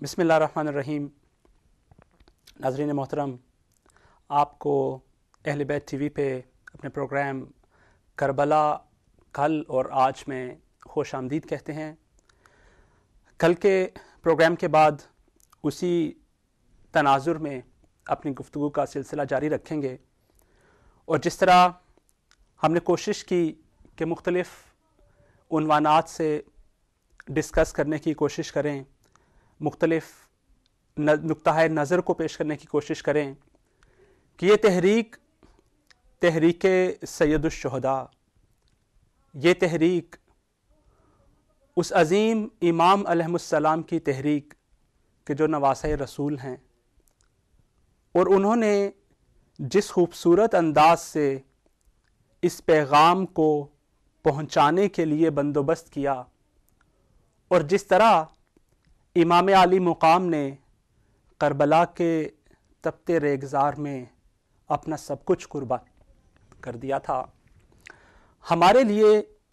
بسم اللہ الرحمن الرحیم۔ ناظرین محترم، آپ کو اہل بیت ٹی وی پہ اپنے پروگرام کربلا کل اور آج میں خوش آمدید کہتے ہیں۔ کل کے پروگرام کے بعد اسی تناظر میں اپنی گفتگو کا سلسلہ جاری رکھیں گے، اور جس طرح ہم نے کوشش کی کہ مختلف عنوانات سے ڈسکس کرنے کی کوشش کریں، مختلف نقطہ نظر کو پیش کرنے کی کوشش کریں کہ یہ تحریک سید الشہداء، یہ تحریک اس عظیم امام علیہ السلام کی تحریک کہ جو نواسۂ رسول ہیں، اور انہوں نے جس خوبصورت انداز سے اس پیغام کو پہنچانے کے لیے بندوبست کیا، اور جس طرح امام علی مقام نے کربلا کے تپتے ریگزار میں اپنا سب کچھ قربان کر دیا تھا، ہمارے لیے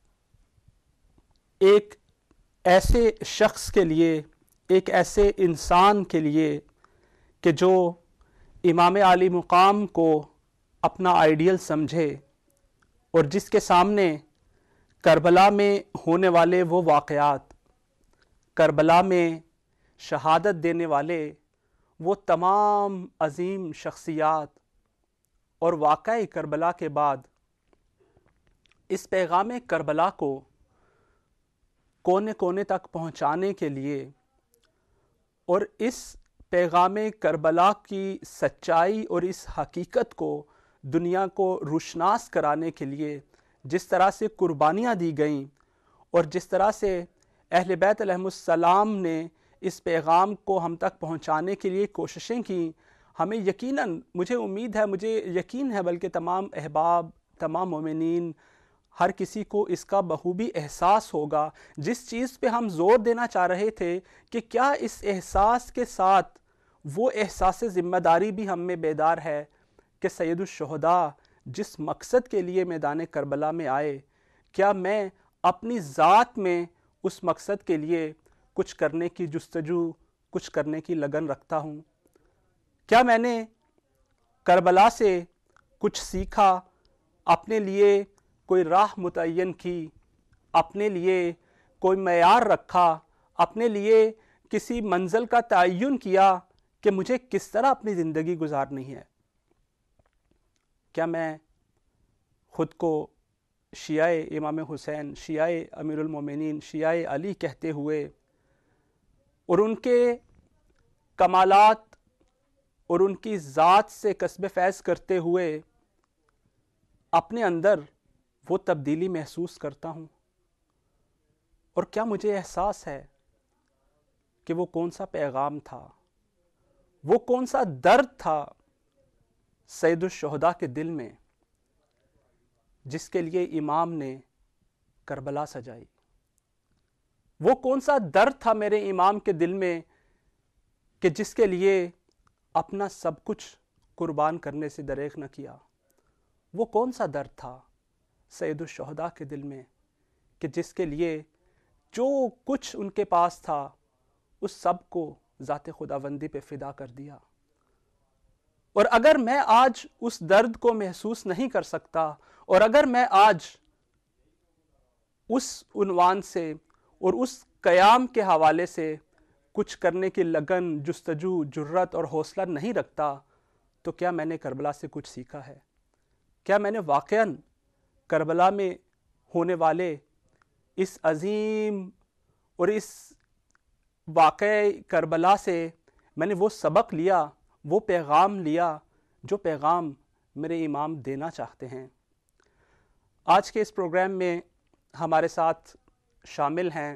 ایک ایسے شخص کے لیے، ایک ایسے انسان کے لیے کہ جو امام علی مقام کو اپنا آئیڈیل سمجھے، اور جس کے سامنے کربلا میں ہونے والے وہ واقعات، کربلا میں شہادت دینے والے وہ تمام عظیم شخصیات، اور واقعہ کربلا کے بعد اس پیغام کربلا کو کونے کونے تک پہنچانے کے لیے، اور اس پیغام کربلا کی سچائی اور اس حقیقت کو دنیا کو روشناس کرانے کے لیے جس طرح سے قربانیاں دی گئیں، اور جس طرح سے اہل بیت علیہ السلام نے اس پیغام کو ہم تک پہنچانے کے لیے کوششیں کیں، ہمیں یقیناً، مجھے امید ہے، مجھے یقین ہے، بلکہ تمام احباب، تمام مومنین، ہر کسی کو اس کا بخوبی احساس ہوگا۔ جس چیز پہ ہم زور دینا چاہ رہے تھے کہ کیا اس احساس کے ساتھ وہ احساس ذمہ داری بھی ہم میں بیدار ہے کہ سید الشہداء جس مقصد کے لیے میدان کربلا میں آئے، کیا میں اپنی ذات میں اس مقصد کے لیے کچھ کرنے کی جستجو، کچھ کرنے کی لگن رکھتا ہوں؟ کیا میں نے کربلا سے کچھ سیکھا، اپنے لیے کوئی راہ متعین کی، اپنے لیے کوئی معیار رکھا، اپنے لیے کسی منزل کا تعین کیا کہ مجھے کس طرح اپنی زندگی گزارنی ہے؟ کیا میں خود کو شیعہ امام حسین، شیعہ امیر المومنین، شیعہ علی کہتے ہوئے، اور ان کے کمالات اور ان کی ذات سے کسب فیض کرتے ہوئے اپنے اندر وہ تبدیلی محسوس کرتا ہوں؟ اور کیا مجھے احساس ہے کہ وہ کون سا پیغام تھا، وہ کون سا درد تھا سید الشہداء کے دل میں جس کے لیے امام نے کربلا سجائی؟ وہ کون سا درد تھا میرے امام کے دل میں کہ جس کے لیے اپنا سب کچھ قربان کرنے سے دریغ نہ کیا؟ وہ کون سا درد تھا سید الشہداء کے دل میں کہ جس کے لیے جو کچھ ان کے پاس تھا اس سب کو ذات خداوندی پہ فدا کر دیا؟ اور اگر میں آج اس درد کو محسوس نہیں کر سکتا، اور اگر میں آج اس عنوان سے اور اس قیام کے حوالے سے کچھ کرنے کی لگن، جستجو، جرت اور حوصلہ نہیں رکھتا، تو کیا میں نے کربلا سے کچھ سیکھا ہے؟ کیا میں نے واقعاً کربلا میں ہونے والے اس عظیم اور اس واقعہ کربلا سے میں نے وہ سبق لیا، وہ پیغام لیا جو پیغام میرے امام دینا چاہتے ہیں؟ آج کے اس پروگرام میں ہمارے ساتھ شامل ہیں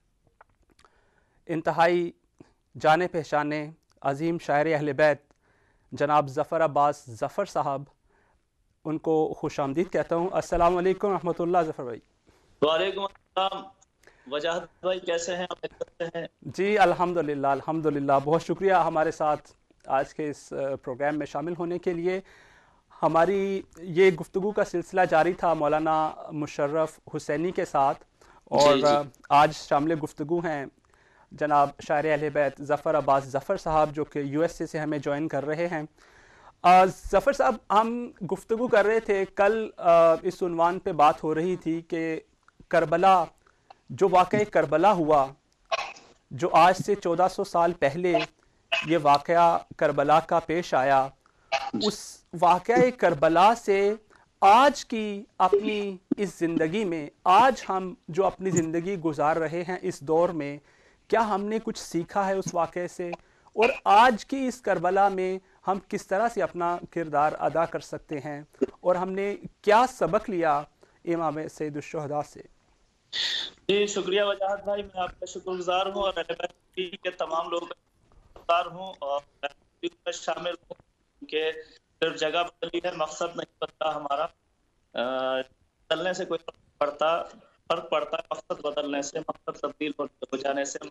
انتہائی جانے پہچانے عظیم شاعر اہل بیت جناب ظفر عباس ظفر صاحب، ان کو خوش آمدید کہتا ہوں۔ السلام علیکم رحمۃ اللہ ظفر بھائی۔ وعلیکم السلام وجاہت بھائی، کیسے ہیں آپ؟ کیسے ہیں؟ جی الحمدللہ الحمدللہ، بہت شکریہ ہمارے ساتھ آج کے اس پروگرام میں شامل ہونے کے لیے۔ ہماری یہ گفتگو کا سلسلہ جاری تھا مولانا مشرف حسینی کے ساتھ، اور جی آج شامل گفتگو ہیں جناب شاعر اہل بیت ظفر عباس ظفر صاحب جو کہ USA سے ہمیں جوائن کر رہے ہیں۔ ظفر صاحب، ہم گفتگو کر رہے تھے کل، اس عنوان پہ بات ہو رہی تھی کہ کربلا، جو واقعہ کربلا ہوا، جو آج سے 1400 سال پہلے یہ واقعہ کربلا کا پیش آیا، اس واقعہ کربلا سے آج کی اپنی اس زندگی میں، آج ہم جو اپنی زندگی گزار رہے ہیں اس دور میں، کیا ہم نے کچھ سیکھا ہے اس واقعے سے؟ اور آج کی اس کربلا میں ہم کس طرح سے اپنا کردار ادا کر سکتے ہیں، اور ہم نے کیا سبق لیا امام سید الشہداء سے؟ جی شکریہ وجاہت بھائی، میں آپ کا شکر گزار ہوں، اور اہل بیت کے تمام لوگوں کا گزار ہوں، اور میں شامل ہوں کہ صرف جگہ بدلی ہے، مقصد نہیں بدلا ہمارا۔ بدلنے سے کوئی فرق پڑتا ہے مقصد بدلنے سے، مقصد تبدیل ہو جانے سے،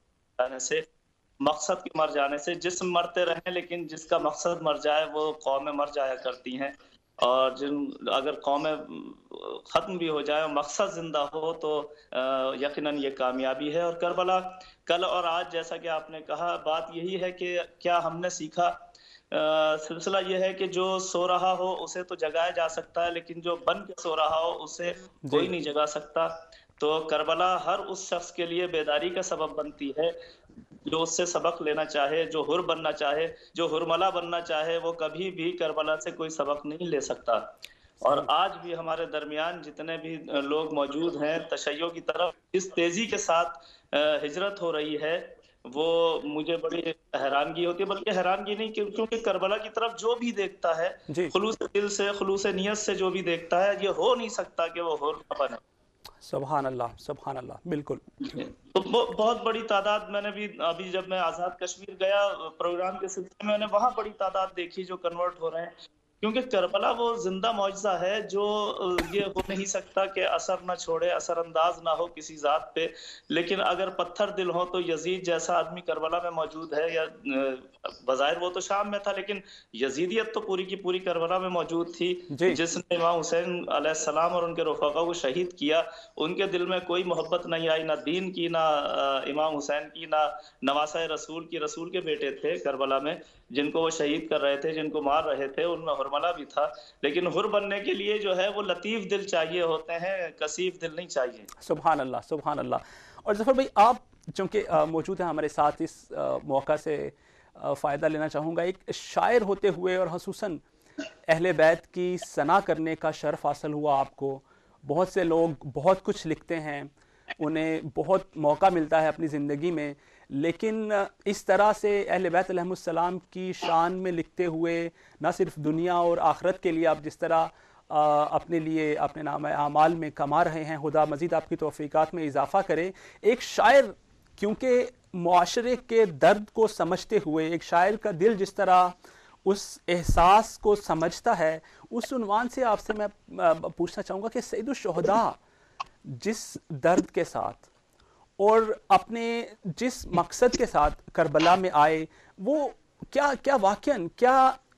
مقصد کے مر جانے سے۔ جسم مرتے رہیں لیکن جس کا مقصد مر جائے وہ قومیں مر جایا کرتی ہیں، اور اگر قومیں ختم بھی ہو جائے اور مقصد زندہ ہو تو یقیناً یہ کامیابی ہے۔ اور کربلا کل اور آج، جیسا کہ آپ نے کہا، بات یہی ہے کہ کیا ہم نے سیکھا۔ سلسلہ یہ ہے کہ جو سو رہا ہو اسے تو جگایا جا سکتا ہے، لیکن جو بن کے سو رہا ہو اسے کوئی نہیں جگا سکتا۔ تو کربلا ہر اس شخص کے لیے بیداری کا سبب بنتی ہے جو اس سے سبق لینا چاہے، جو حر بننا چاہے، جو حرملا بننا چاہے، وہ کبھی بھی کربلا سے کوئی سبق نہیں لے سکتا۔ اور آج بھی ہمارے درمیان جتنے بھی لوگ موجود ہیں، تشیع کی طرف اس تیزی کے ساتھ ہجرت ہو رہی ہے، وہ مجھے بڑی حیرانگی ہوتی ہے۔ بلکہ حیرانگی نہیں، کیونکہ کربلا کی طرف جو بھی دیکھتا ہے جی، خلوص دل سے، خلوص نیت سے جو بھی دیکھتا ہے، یہ ہو نہیں سکتا کہ وہ حر نہ بنے۔ سبحان اللہ، سبحان اللہ، بالکل۔ تو بہت بڑی تعداد، میں نے بھی ابھی جب میں آزاد کشمیر گیا پروگرام کے سلسلے میں نے وہاں بڑی تعداد دیکھی جو کنورٹ ہو رہے ہیں، کیونکہ کربلا وہ زندہ معجزہ ہے جو یہ ہو نہیں سکتا کہ اثر نہ چھوڑے، اثر انداز نہ ہو کسی ذات پہ۔ لیکن اگر پتھر دل ہو تو یزید جیسا آدمی کربلا میں موجود ہے، یا بظاہر وہ تو شام میں تھا لیکن یزیدیت تو پوری کی پوری کربلا میں موجود تھی، جس نے امام حسین علیہ السلام اور ان کے رفقا کو شہید کیا۔ ان کے دل میں کوئی محبت نہیں آئی، نہ دین کی، نہ امام حسین کی، نہ نواسہ رسول کی۔ رسول کے بیٹے تھے کربلا میں جن کو وہ شہید کر رہے تھے، جن کو مار رہے تھے، ان میں حرملہ بھی تھا۔ لیکن حر بننے کے لیے جو ہے وہ لطیف دل چاہیے ہوتے ہیں، کثیف دل نہیں چاہیے۔ سبحان اللہ، سبحان اللہ۔ اور ظفر بھائی، آپ چونکہ موجود ہیں ہمارے ساتھ، اس موقع سے فائدہ لینا چاہوں گا۔ ایک شاعر ہوتے ہوئے اور خصوصاً اہل بیت کی ثنا کرنے کا شرف حاصل ہوا آپ کو۔ بہت سے لوگ بہت کچھ لکھتے ہیں، انہیں بہت موقع ملتا ہے اپنی زندگی میں، لیکن اس طرح سے اہل بیت علیہم السلام کی شان میں لکھتے ہوئے نہ صرف دنیا اور آخرت کے لیے آپ جس طرح اپنے لیے اپنے نام اعمال میں کما رہے ہیں، خدا مزید آپ کی توفیقات میں اضافہ کرے۔ ایک شاعر کیونکہ معاشرے کے درد کو سمجھتے ہوئے، ایک شاعر کا دل جس طرح اس احساس کو سمجھتا ہے، اس عنوان سے آپ سے میں پوچھنا چاہوں گا کہ سید الشہداء جس درد کے ساتھ اور اپنے جس مقصد کے ساتھ کربلا میں آئے، وہ کیا واقعاً، کیا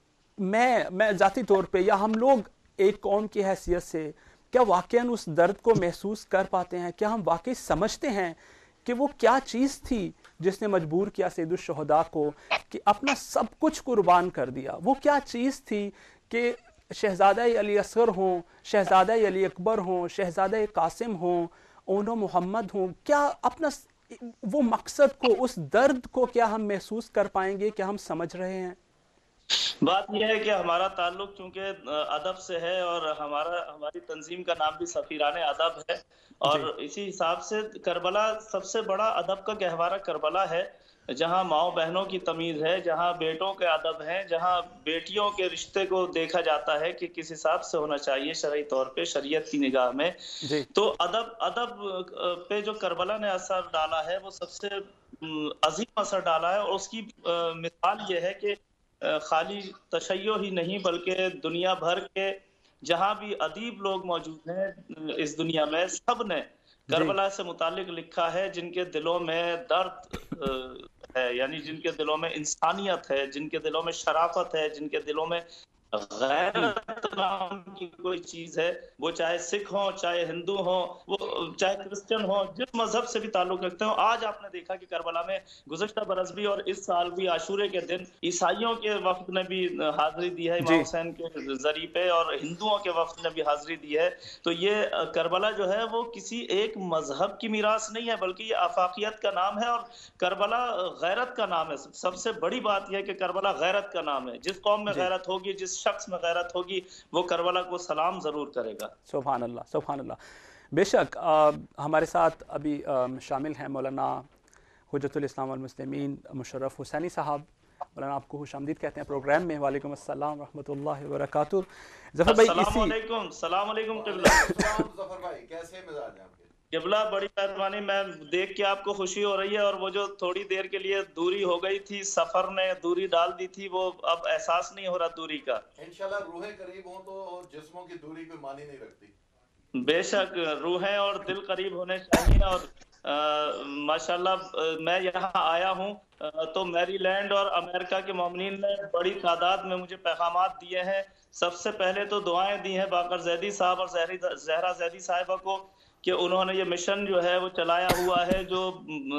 میں ذاتی طور پہ یا ہم لوگ ایک قوم کی حیثیت سے کیا واقعاً اس درد کو محسوس کر پاتے ہیں؟ کیا ہم واقعی سمجھتے ہیں کہ وہ کیا چیز تھی جس نے مجبور کیا سید الشہداء کو کہ اپنا سب کچھ قربان کر دیا؟ وہ کیا چیز تھی کہ شہزادہ علی اصغر ہوں، شہزادہ علی اکبر ہوں، شہزادہ قاسم ہوں، اونو محمد ہوں، کیا اپنا وہ مقصد کو، اس درد کو کیا ہم محسوس کر پائیں گے؟ کیا ہم سمجھ رہے ہیں؟ بات یہ ہے کہ ہمارا تعلق چونکہ ادب سے ہے، اور ہماری تنظیم کا نام بھی سفیران ادب ہے، اور اسی حساب سے کربلا سب سے بڑا ادب کا گہوارہ کربلا ہے، جہاں ماؤں بہنوں کی تمیز ہے، جہاں بیٹوں کے ادب ہیں، جہاں بیٹیوں کے رشتے کو دیکھا جاتا ہے کہ کس حساب سے ہونا چاہیے شرعی طور پہ، شریعت کی نگاہ میں۔ تو ادب پہ جو کربلا نے اثر ڈالا ہے وہ سب سے عظیم اثر ڈالا ہے، اور اس کی مثال یہ ہے کہ خالی تشیع ہی نہیں بلکہ دنیا بھر کے جہاں بھی ادیب لوگ موجود ہیں اس دنیا میں، سب نے کربلا سے متعلق لکھا ہے، جن کے دلوں میں درد ہے، یعنی جن کے دلوں میں انسانیت ہے، جن کے دلوں میں شرافت ہے، جن کے دلوں میں غیرت نام کی کوئی چیز ہے، وہ چاہے سکھ ہوں، چاہے ہندو ہوں، وہ چاہے کرسچن ہوں، جس مذہب سے بھی تعلق رکھتے ہوں. آج آپ نے دیکھا کہ کربلا میں گزشتہ برس بھی اور اس سال بھی عاشورے کے دن عیسائیوں کے وفد نے بھی حاضری دی ہے امام جی حسین کے ذریعے پہ، اور ہندوؤں کے وفد نے بھی حاضری دی ہے. تو یہ کربلا جو ہے وہ کسی ایک مذہب کی میراث نہیں ہے، بلکہ یہ آفاقیت کا نام ہے، اور کربلا غیرت کا نام ہے. سب سے بڑی بات یہ ہے کہ کربلا غیرت کا نام ہے. جس قوم میں جی غیرت ہوگی، جس شخص میں غیرت ہوگی، وہ کربلا کو سلام ضرور کرے گا. سبحان اللہ سبحان اللہ. بے شک ہمارے ساتھ ابھی شامل ہیں مولانا حجت الاسلام والمسلمین مشرف حسینی صاحب. مولانا آپ کو خوش آمدید کہتے ہیں پروگرام میں. وعلیکم السلام ورحمۃ اللہ وبرکاتہ. ظفر بھائی السلام اسی علیکم. السلام علیکم قبلہ. السلام ظفر بھائی، کیسے مزاج ہیں آپ کے؟ قبلہ بڑی مہربانی. میں دیکھ کے آپ کو خوشی ہو رہی ہے، اور وہ جو تھوڑی دیر کے لیے دوری ہو گئی تھی، سفر نے دوری ڈال دی تھی، وہ اب احساس نہیں ہو رہا دوری کا. انشاءاللہ روحیں قریب ہوں تو جسموں کی دوری کوئی معنی نہیں رکھتی. بے شک روحیں اور دل قریب ہونے چاہیے. اور ماشاءاللہ میں یہاں آیا ہوں تو میری لینڈ اور امریکہ کے مومنین نے بڑی تعداد میں مجھے پیغامات دیے ہیں. سب سے پہلے تو دعائیں دی ہیں باقر زیدی صاحب اور زہرا زیدی صاحبہ کو، کہ انہوں نے یہ مشن جو ہے وہ چلایا ہوا ہے، جو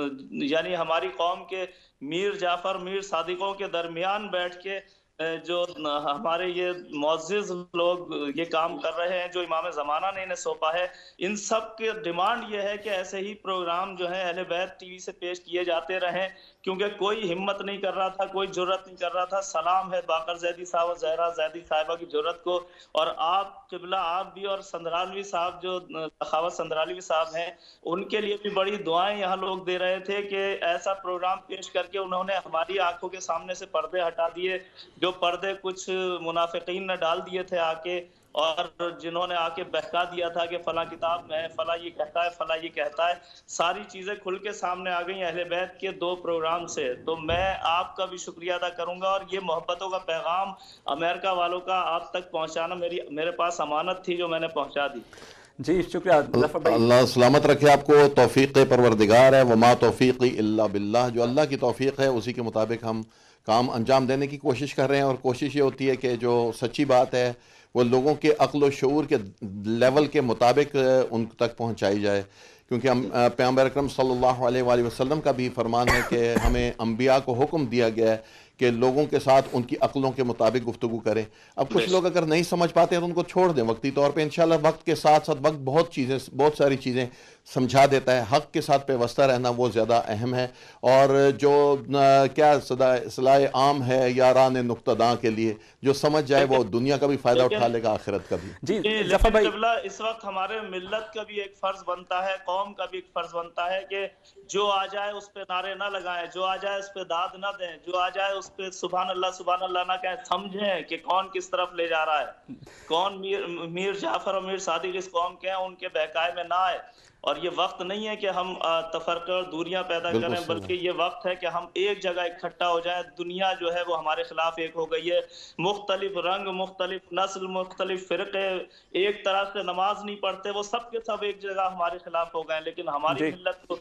یعنی ہماری قوم کے میر جعفر میر صادقوں کے درمیان بیٹھ کے جو ہمارے یہ معزز لوگ یہ کام کر رہے ہیں، جو امام زمانہ نے انہیں سونپا ہے. ان سب کے ڈیمانڈ یہ ہے کہ ایسے ہی پروگرام جو ہے اہل بیت ٹی وی سے پیش کیے جاتے رہیں، کیونکہ کوئی ہمت نہیں کر رہا تھا، کوئی جرت نہیں کر رہا تھا. سلام ہے باقر زیدی صاحب اور زہرا زیدی صاحبہ کی جرت کو. اور آپ قبلہ، آپ بھی، اور سندرالوی صاحب جو سخاوت سندرالوی صاحب ہیں، ان کے لیے بھی بڑی دعائیں یہاں لوگ دے رہے تھے کہ ایسا پروگرام پیش کر کے انہوں نے ہماری آنکھوں کے سامنے سے پردے ہٹا دیے، جو پردے کچھ منافقین نے ڈال دیے تھے آ کے، اور جنہوں نے آ کے بہکا دیا تھا کہ فلاں کتاب میں ہے، فلاں یہ کہتا ہے، فلاں یہ کہتا ہے. ساری چیزیں کھل کے سامنے آ گئیں اہل بیت کے 2 پروگرام سے. تو میں آپ کا بھی شکریہ ادا کروں گا، اور یہ محبتوں کا پیغام امریکہ والوں کا آپ تک پہنچانا میرے پاس امانت تھی جو میں نے پہنچا دی. جی شکریہ ظفر بھائی. اللہ سلامت رکھے آپ کو. توفیق پروردگار ہے، وما توفیقی الا باللہ. جو اللہ کی توفیق ہے اسی کے مطابق ہم کام انجام دینے کی کوشش کر رہے ہیں، اور کوشش یہ ہوتی ہے کہ جو سچی بات ہے وہ لوگوں کے عقل و شعور کے لیول کے مطابق ان تک پہنچائی جائے. کیونکہ ہم پیغمبر اکرم صلی اللہ علیہ وآلہ وسلم کا بھی فرمان ہے کہ ہمیں انبیاء کو حکم دیا گیا ہے کہ لوگوں کے ساتھ ان کی عقلوں کے مطابق گفتگو کریں. اب کچھ لوگ اگر نہیں سمجھ پاتے ہیں تو ان کو چھوڑ دیں وقتی طور پہ. انشاءاللہ وقت کے ساتھ ساتھ وقت بہت ساری چیزیں سمجھا دیتا ہے. حق کے ساتھ پیوستہ رہنا وہ زیادہ اہم ہے. اور جو کیا صلاح عام ہے یاران نقطہ داں کے لیے، جو سمجھ جائے وہ دنیا کا بھی فائدہ اٹھا لے گا، آخرت کا بھی. جی ظفر لیکن بھائی قبلہ اس وقت ہمارے ملت کا بھی ایک فرض بنتا ہے، قوم کا بھی ایک فرض بنتا ہے کہ جو آ جائے اس پہ نعرے نہ لگائیں، جو آ جائے اس پہ داد نہ دیں، جو آ جائے اس پہ سبحان اللہ نہ کہیں. سمجھیں کہ کون کس طرف لے جا رہا ہے، کون میر جعفر اور میر صادق اس قوم کے ہیں، ان کے بہکائے میں نہ آئے. اور یہ وقت نہیں ہے کہ ہم تفرقے اور دوریاں پیدا کریں، بلکہ یہ وقت ہے کہ ہم ایک جگہ اکٹھا ہو جائیں. دنیا جو ہے وہ ہمارے خلاف ایک ہو گئی ہے، مختلف رنگ، مختلف نسل، مختلف فرقے ایک طرح سے نماز نہیں پڑھتے، وہ سب کے سب ایک جگہ ہمارے خلاف ہو گئے. لیکن ہماری جی ملت کو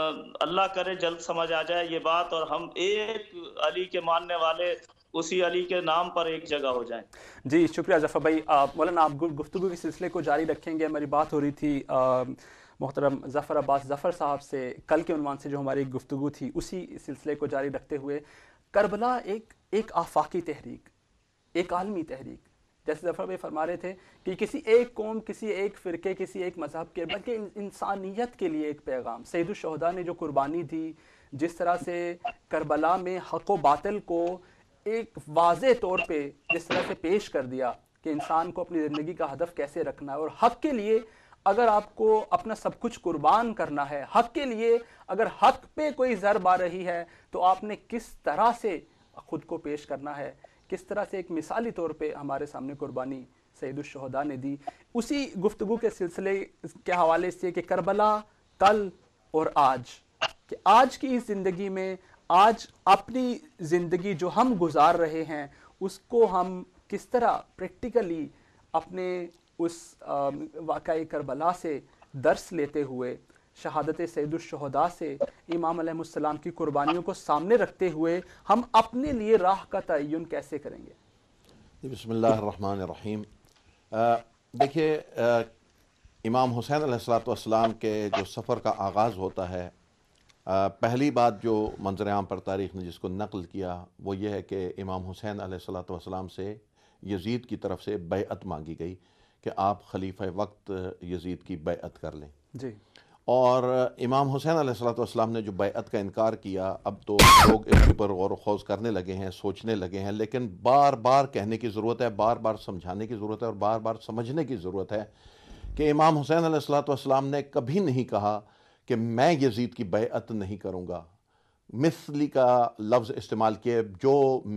اللہ کرے جلد سمجھ آ جائے یہ بات، اور ہم ایک علی کے ماننے والے اسی علی کے نام پر ایک جگہ ہو جائیں. جی شکریہ ظفر بھائی. مولانا آپ گفتگو کے سلسلے کو جاری رکھیں گے. ہماری بات ہو رہی تھی محترم ظفر عباس ظفر صاحب سے کل کے عنوان سے جو ہماری گفتگو تھی، اسی سلسلے کو جاری رکھتے ہوئے کربلا ایک آفاقی تحریک، ایک عالمی تحریک، جیسے ظفر بھائی فرما رہے تھے کہ کسی ایک قوم، کسی ایک فرقے، کسی ایک مذہب کے، بلکہ انسانیت کے لیے ایک پیغام. سید الشہداء نے جو قربانی دی، جس طرح سے کربلا میں حق و باطل کو ایک واضح طور پہ جس طرح سے پیش کر دیا کہ انسان کو اپنی زندگی کا ہدف کیسے رکھنا ہے، اور حق کے لیے اگر آپ کو اپنا سب کچھ قربان کرنا ہے، حق کے لیے اگر حق پہ کوئی ضرب آ رہی ہے تو آپ نے کس طرح سے خود کو پیش کرنا ہے، کس طرح سے ایک مثالی طور پہ ہمارے سامنے قربانی سید الشہداء نے دی. اسی گفتگو کے سلسلے کے حوالے سے کہ کربلا کل اور آج، کہ آج کی اس زندگی میں، آج اپنی زندگی جو ہم گزار رہے ہیں اس کو ہم کس طرح پریکٹیکلی اپنے اس واقعہ کربلا سے درس لیتے ہوئے، شہادت سید الشہداء سے، امام علیہ السلام کی قربانیوں کو سامنے رکھتے ہوئے ہم اپنے لیے راہ کا تعین کیسے کریں گے؟ بسم اللہ الرحمن الرحیم. دیکھیے امام حسین علیہ الصلوۃ والسلام کے جو سفر کا آغاز ہوتا ہے، پہلی بات جو منظر عام پر تاریخ نے جس کو نقل کیا وہ یہ ہے کہ امام حسین علیہ الصلوۃ والسلام سے یزید کی طرف سے بیعت مانگی گئی کہ آپ خلیفہ وقت یزید کی بیعت کر لیں. جی. اور امام حسین علیہ الصلوۃ والسلام نے جو بیعت کا انکار کیا، اب تو لوگ اس کے اوپر غور و خوض کرنے لگے ہیں، سوچنے لگے ہیں، لیکن بار بار کہنے کی ضرورت ہے، بار بار سمجھانے کی ضرورت ہے اور بار بار سمجھنے کی ضرورت ہے کہ امام حسین علیہ الصلوۃ والسلام نے کبھی نہیں کہا کہ میں یزید کی بیعت نہیں کروں گا. مثلی کا لفظ استعمال کیے، جو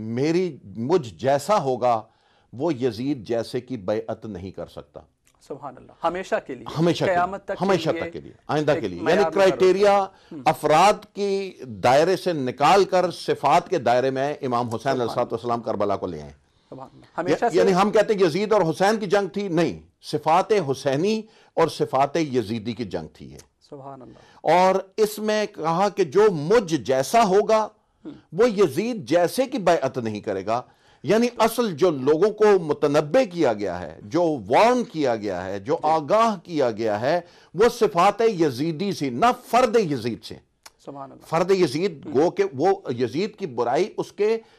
مجھ جیسا ہوگا وہ یزید جیسے کی بیعت نہیں کر سکتا. سبحان اللہ. ہمیشہ کے لیے، ہمیشہ قیامت تک ہمیشہ تک کے لیے، آئندہ کے لیے، یعنی کرائٹیریا افراد کی دائرے سے نکال کر صفات کے دائرے میں امام حسین علیہ الصلوۃ والسلام کربلا کو لے آئے. یعنی ہم کہتے ہیں یزید اور حسین کی جنگ تھی، نہیں، صفات حسینی اور صفات یزیدی کی جنگ تھی. سبحان اللہ. اور اس میں کہا کہ جو مجھ جیسا ہوگا وہ یزید جیسے کی بیعت نہیں کرے گا. یعنی اصل جو لوگوں کو متنبع کیا گیا ہے، جو وارن کیا گیا ہے، جو آگاہ کیا گیا ہے، وہ صفات یزیدی سے، نہ فرد یزید سے. سبحان اللہ. فرد یزید گو کہ وہ یزید کی برائی اس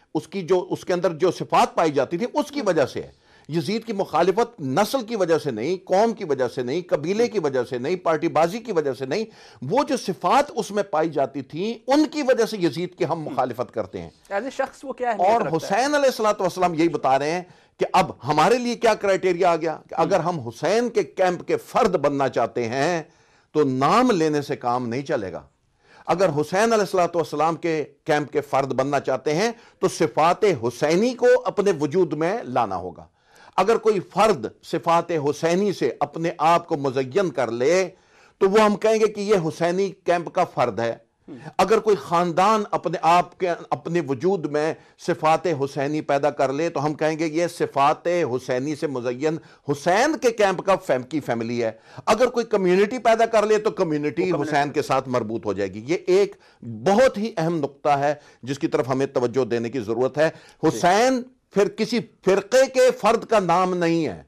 کے اندر جو صفات پائی جاتی تھی اس کی وجہ سے ہے. یزید کی مخالفت نسل کی وجہ سے نہیں، قوم کی وجہ سے نہیں، قبیلے کی وجہ سے نہیں، پارٹی بازی کی وجہ سے نہیں، وہ جو صفات اس میں پائی جاتی تھیں ان کی وجہ سے یزید کی ہم مخالفت کرتے ہیں. ایز اے شخص وہ کیا ہے. اور حسین علیہ الصلوۃ والسلام یہی بتا رہے ہیں کہ اب ہمارے لیے کیا کرائٹیریا آ گیا کہ اگر ہم حسین کے کیمپ کے فرد بننا چاہتے ہیں تو نام لینے سے کام نہیں چلے گا. اگر حسین علیہ الصلوۃ والسلام کے کیمپ کے فرد بننا چاہتے ہیں تو صفات حسینی کو اپنے وجود میں لانا ہوگا. اگر کوئی فرد صفات حسینی سے اپنے آپ کو مزین کر لے تو وہ ہم کہیں گے کہ یہ حسینی کیمپ کا فرد ہے. اگر کوئی خاندان اپنے آپ کے اپنے وجود میں صفات حسینی پیدا کر لے تو ہم کہیں گے یہ صفات حسینی سے مزین حسین کے کیمپ کا کی فیملی ہے. اگر کوئی کمیونٹی پیدا کر لے تو کمیونٹی حسین کے ساتھ مربوط ہو جائے گی. یہ ایک بہت ہی اہم نقطہ ہے جس کی طرف ہمیں توجہ دینے کی ضرورت ہے. حسین پھر کسی فرقے کے فرد کا نام نہیں ہے،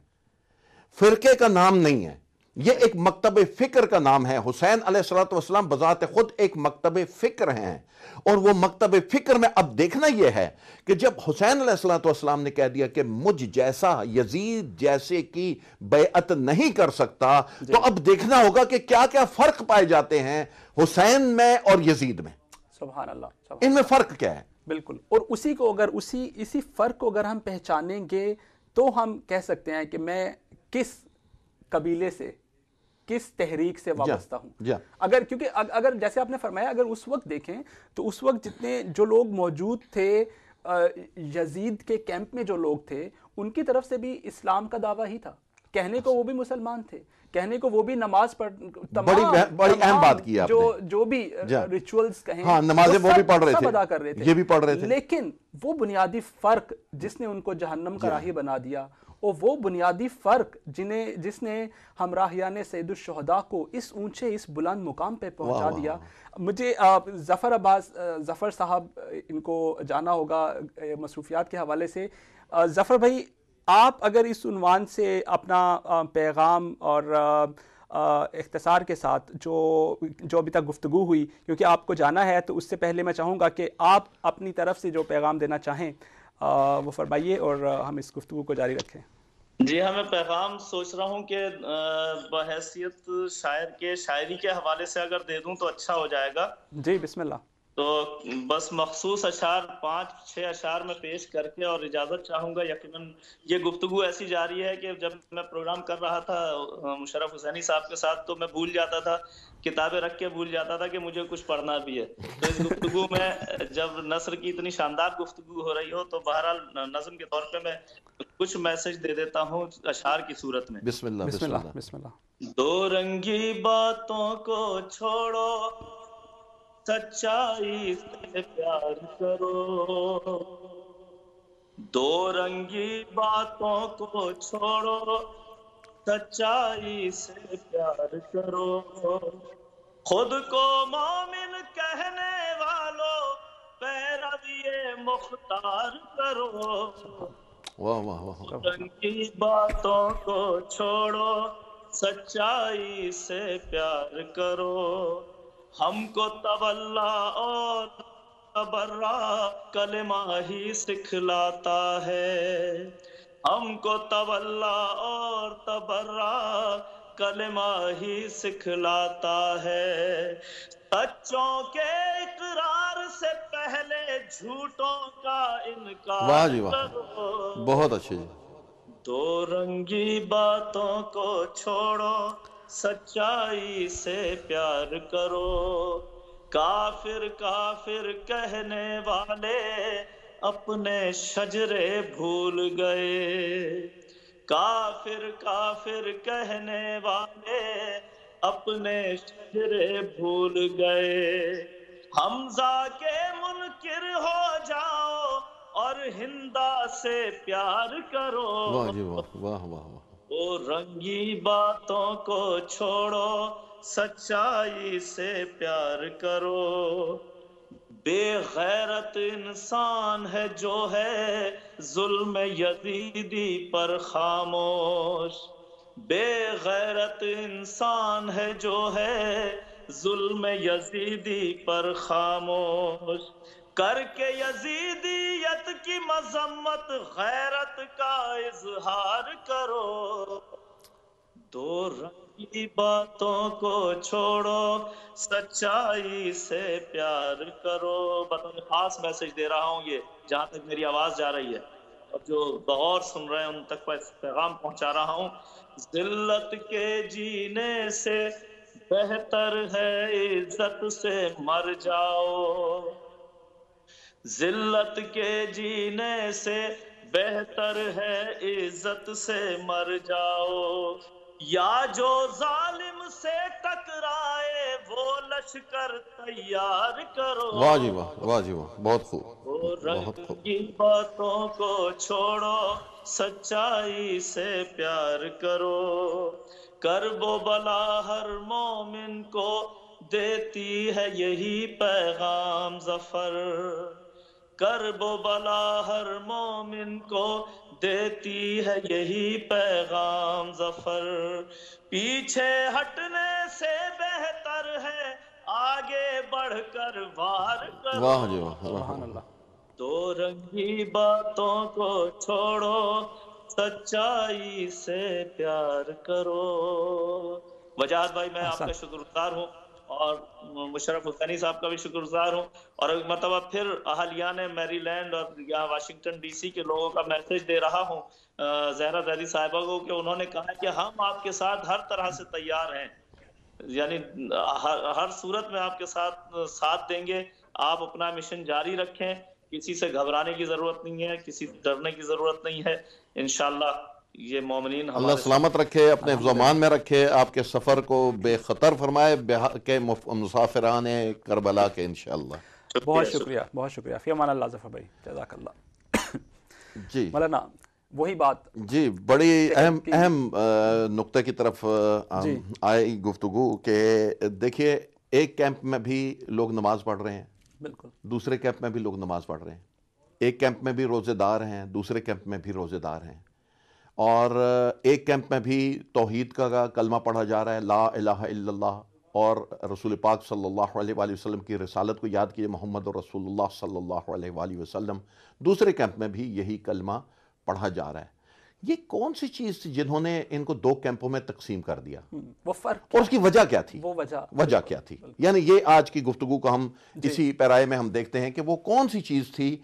فرقے کا نام نہیں ہے، یہ ایک مکتب فکر کا نام ہے. حسین علیہ الصلوۃ والسلام بذات خود ایک مکتب فکر ہیں، اور وہ مکتب فکر میں اب دیکھنا یہ ہے کہ جب حسین علیہ الصلوۃ والسلام نے کہہ دیا کہ مجھ جیسا یزید جیسے کی بیعت نہیں کر سکتا، تو اب دیکھنا ہوگا کہ کیا کیا فرق پائے جاتے ہیں حسین میں اور یزید میں. سبحان اللہ. ان میں فرق کیا ہے؟ بالکل. اور اسی کو اگر اسی فرق کو اگر ہم پہچانیں گے تو ہم کہہ سکتے ہیں کہ میں کس قبیلے سے، کس تحریک سے وابستہ ہوں. اگر کیونکہ اگر جیسے آپ نے فرمایا اگر اس وقت دیکھیں تو اس وقت جتنے جو لوگ موجود تھے یزید کے کیمپ میں جو لوگ تھے ان کی طرف سے بھی اسلام کا دعویٰ ہی تھا. کہنے کو وہ بھی مسلمان تھے، کہنے کو وہ بھی نماز پڑھ، بڑی اہم بات کی آپ نے، جو بھی ریچولز کہیں نمازیں وہ بھی پڑھ رہے تھے، ادا کر رہے تھے، یہ بھی پڑھ رہے تھے. لیکن وہ بنیادی فرق جس نے ان کو جہنم کا راہی بنا دیا، اور وہ بنیادی فرق جس نے ہمراہیان سید الشہداء کو اس اونچے اس بلند مقام پہ پہنچا دیا. مجھے ظفر صاحب ان کو جانا ہوگا مصروفیات کے حوالے سے. ظفر بھائی، آپ اگر اس عنوان سے اپنا پیغام اور اختصار کے ساتھ جو ابھی تک گفتگو ہوئی، کیونکہ آپ کو جانا ہے تو اس سے پہلے میں چاہوں گا کہ آپ اپنی طرف سے جو پیغام دینا چاہیں وہ فرمائیے اور ہم اس گفتگو کو جاری رکھیں. جی ہاں، میں پیغام سوچ رہا ہوں کہ بحیثیت شاعر کے شاعری کے حوالے سے اگر دے دوں تو اچھا ہو جائے گا. جی بسم اللہ. تو بس مخصوص اشعار 5-6 اشعار میں پیش کر کے اور اجازت چاہوں گا. یقیناً یہ گفتگو ایسی جاری ہے کہ جب میں پروگرام کر رہا تھا مشرف حسینی صاحب کے ساتھ تو میں بھول جاتا تھا، کتابیں رکھ کے بھول جاتا تھا کہ مجھے کچھ پڑھنا بھی ہے. تو اس گفتگو میں جب نثر کی اتنی شاندار گفتگو ہو رہی ہو تو بہرحال نظم کے طور پہ میں کچھ میسج دے دیتا ہوں اشعار کی صورت میں. بسم اللہ بسم اللہ بسم اللہ. دو رنگی باتوں کو چھوڑو، سچائی سے پیار کرو. دو رنگی باتوں کو چھوڑو، سچائی سے پیار کرو. خود کو مومن کہنے والوں پیروی مختار کرو. واہ واہ واہ، رنگی باتوں کو چھوڑو، سچائی سے پیار کرو، ہم کو تولا اور تبرا کلمہ ہی سکھلاتا ہے، ہم کو تولا اور تبرا کلمہ ہی سکھلاتا ہے، سچوں کے اقرار سے پہلے جھوٹوں کا انکار واہ جی واہ، کرو، بہت اچھے جی، دو رنگی باتوں کو چھوڑو، سچائی سے پیار کرو، کافر کافر کہنے والے اپنے شجرے بھول گئے، کافر کافر کہنے والے اپنے شجرے بھول گئے، حمزہ کے منکر ہو جاؤ اور ہندا سے پیار کرو، واہ جی واہ واہ واہ واہ، وہ رنگی باتوں کو چھوڑو، سچائی سے پیار کرو، بے غیرت انسان ہے جو ہے ظلم یزیدی پر خاموش، بے غیرت انسان ہے جو ہے ظلم یزیدی پر خاموش، کر کے یزیدیت کی مذمت غیرت کا اظہار کرو، دو رنگی باتوں کو چھوڑو، سچائی سے پیار کرو۔ بطور خاص میسج دے رہا ہوں، یہ جہاں تک میری آواز جا رہی ہے اور جو بغور سن رہے ہیں ان تک میں پیغام پہنچا رہا ہوں، ذلت کے جینے سے بہتر ہے عزت سے مر جاؤ، ذلت کے جینے سے بہتر ہے عزت سے مر جاؤ، یا جو ظالم سے ٹکرائے وہ لشکر تیار کرو، واہ جی واہ واہ جی واہ، بہت خوب، وہ بہت خوب، رنگی باتوں کو چھوڑو، سچائی سے پیار کرو، کرب و بلا ہر مومن کو دیتی ہے یہی پیغام ظفر، کرب و بلا ہر مومن کو دیتی ہے یہی پیغام ظفر، پیچھے ہٹنے سے بہتر ہے آگے بڑھ کر وار واہ جی کرو، واہ واہ سبحان واہ، اللہ. دو رنگی باتوں کو چھوڑو، سچائی سے پیار کرو۔ وجاہت بھائی میں آپ احسن. کا شکر گزار ہوں اور مشرف حسینی صاحب کا بھی شکر گزار ہوں، اور ایک مرتبہ پھر اہلیان میری لینڈ اور یہاں واشنگٹن ڈی سی کے لوگوں کا میسج دے رہا ہوں زہرا زیدی صاحبہ کو، کہ انہوں نے کہا کہ ہم آپ کے ساتھ ہر طرح سے تیار ہیں، یعنی ہر صورت میں آپ کے ساتھ دیں گے، آپ اپنا مشن جاری رکھیں، کسی سے گھبرانے کی ضرورت نہیں ہے، کسی سے ڈرنے کی ضرورت نہیں ہے، انشاءاللہ یہ مومنین اللہ ہمارے ساتھ۔ سلامت رکھے، اپنے حفظ و امان میں رکھے، آپ کے سفر کو بے خطر فرمائے کہ مسافران کربلا کے انشاءاللہ۔ بہت شکریہ، بہت شکریہ. فی امان اللہ ظفر بھائی، جزاک اللہ. جی مولانا وہی بات جی، بڑی اہم نقطے کی طرف جی آئی گفتگو کہ دیکھیے، ایک کیمپ میں بھی لوگ نماز پڑھ رہے ہیں، بالکل دوسرے کیمپ میں بھی لوگ نماز پڑھ رہے ہیں، ایک کیمپ میں بھی روزے دار ہیں، دوسرے کیمپ میں بھی روزے دار ہیں، اور ایک کیمپ میں بھی توحید کا کلمہ پڑھا جا رہا ہے، لا الہ الا اللہ، اور رسول پاک صلی اللہ علیہ وآلہ وسلم کی رسالت کو یاد کیے، محمد رسول اللہ صلی اللہ علیہ وآلہ وسلم، دوسرے کیمپ میں بھی یہی کلمہ پڑھا جا رہا ہے۔ یہ کون سی چیز تھی جنہوں نے ان کو دو کیمپوں میں تقسیم کر دیا، وہ فرق اور اس کی وجہ کیا تھی؟ وہ وجہ کیا تھی؟ یعنی یہ آج کی گفتگو کو ہم اسی پیرائے میں ہم دیکھتے ہیں کہ وہ کون سی چیز تھی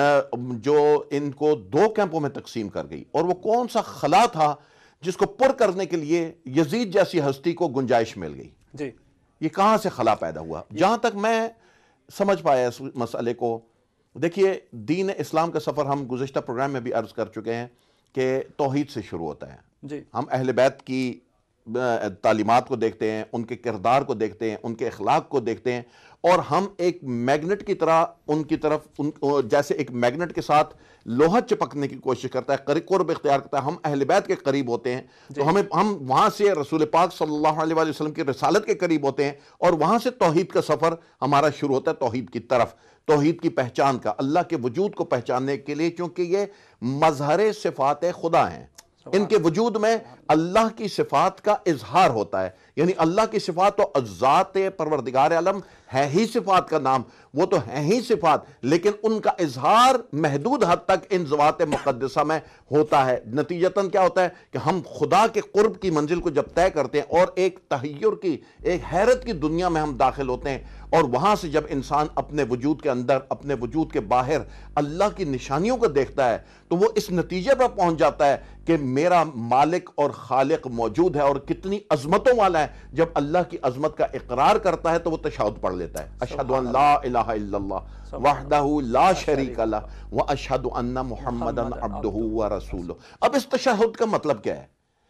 جو ان کو دو کیمپوں میں تقسیم کر گئی، اور وہ کون سا خلا تھا جس کو پر کرنے کے لیے یزید جیسی ہستی کو گنجائش مل گئی؟ جی یہ کہاں سے خلا پیدا ہوا؟ جہاں تک میں سمجھ پایا اس مسئلے کو، دیکھیے، دین اسلام کا سفر ہم گزشتہ پروگرام میں بھی عرض کر چکے ہیں کہ توحید سے شروع ہوتا ہے۔ جی ہم اہل بیت کی تعلیمات کو دیکھتے ہیں، ان کے کردار کو دیکھتے ہیں، ان کے اخلاق کو دیکھتے ہیں، اور ہم ایک میگنٹ کی طرح ان کی طرف جیسے ایک میگنٹ کے ساتھ لوہا چپکنے کی کوشش کرتا ہے، قرب اختیار کرتا ہے، ہم اہل بیت کے قریب ہوتے ہیں تو ہم وہاں سے رسول پاک صلی اللہ علیہ وآلہ وسلم کی رسالت کے قریب ہوتے ہیں، اور وہاں سے توحید کا سفر ہمارا شروع ہوتا ہے توحید کی طرف۔ توحید کی پہچان کا، اللہ کے وجود کو پہچاننے کے لیے، کیونکہ یہ مظہر صفات خدا ہیں. ان کے وجود میں اللہ کی صفات کا اظہار ہوتا ہے. یعنی اللہ کی صفات تو ذات پروردگار عالم ہے ہی صفات کا نام، وہ تو ہیں ہی صفات، لیکن ان کا اظہار محدود حد تک ان ذوات مقدسہ میں ہوتا ہے. نتیجتاً کیا ہوتا ہے کہ ہم خدا کے قرب کی منزل کو جب طے کرتے ہیں اور ایک تحیر کی، ایک حیرت کی دنیا میں ہم داخل ہوتے ہیں، اور وہاں سے جب انسان اپنے وجود کے اندر، اپنے وجود کے باہر اللہ کی نشانیوں کو دیکھتا ہے تو وہ اس نتیجے پر پہنچ جاتا ہے کہ میرا مالک اور خالق موجود ہے اور کتنی عظمتوں والا ہے. جب اللہ کی عظمت کا اقرار کرتا ہے تو وہ تشہد پڑھ لیتا ہے، اشہد ان لا الہ الا اللہ وحدہ لا شریک لہ واشہد ان محمدا عبدہ ورسولہ. اب اس تشہد کا مطلب کیا ہے،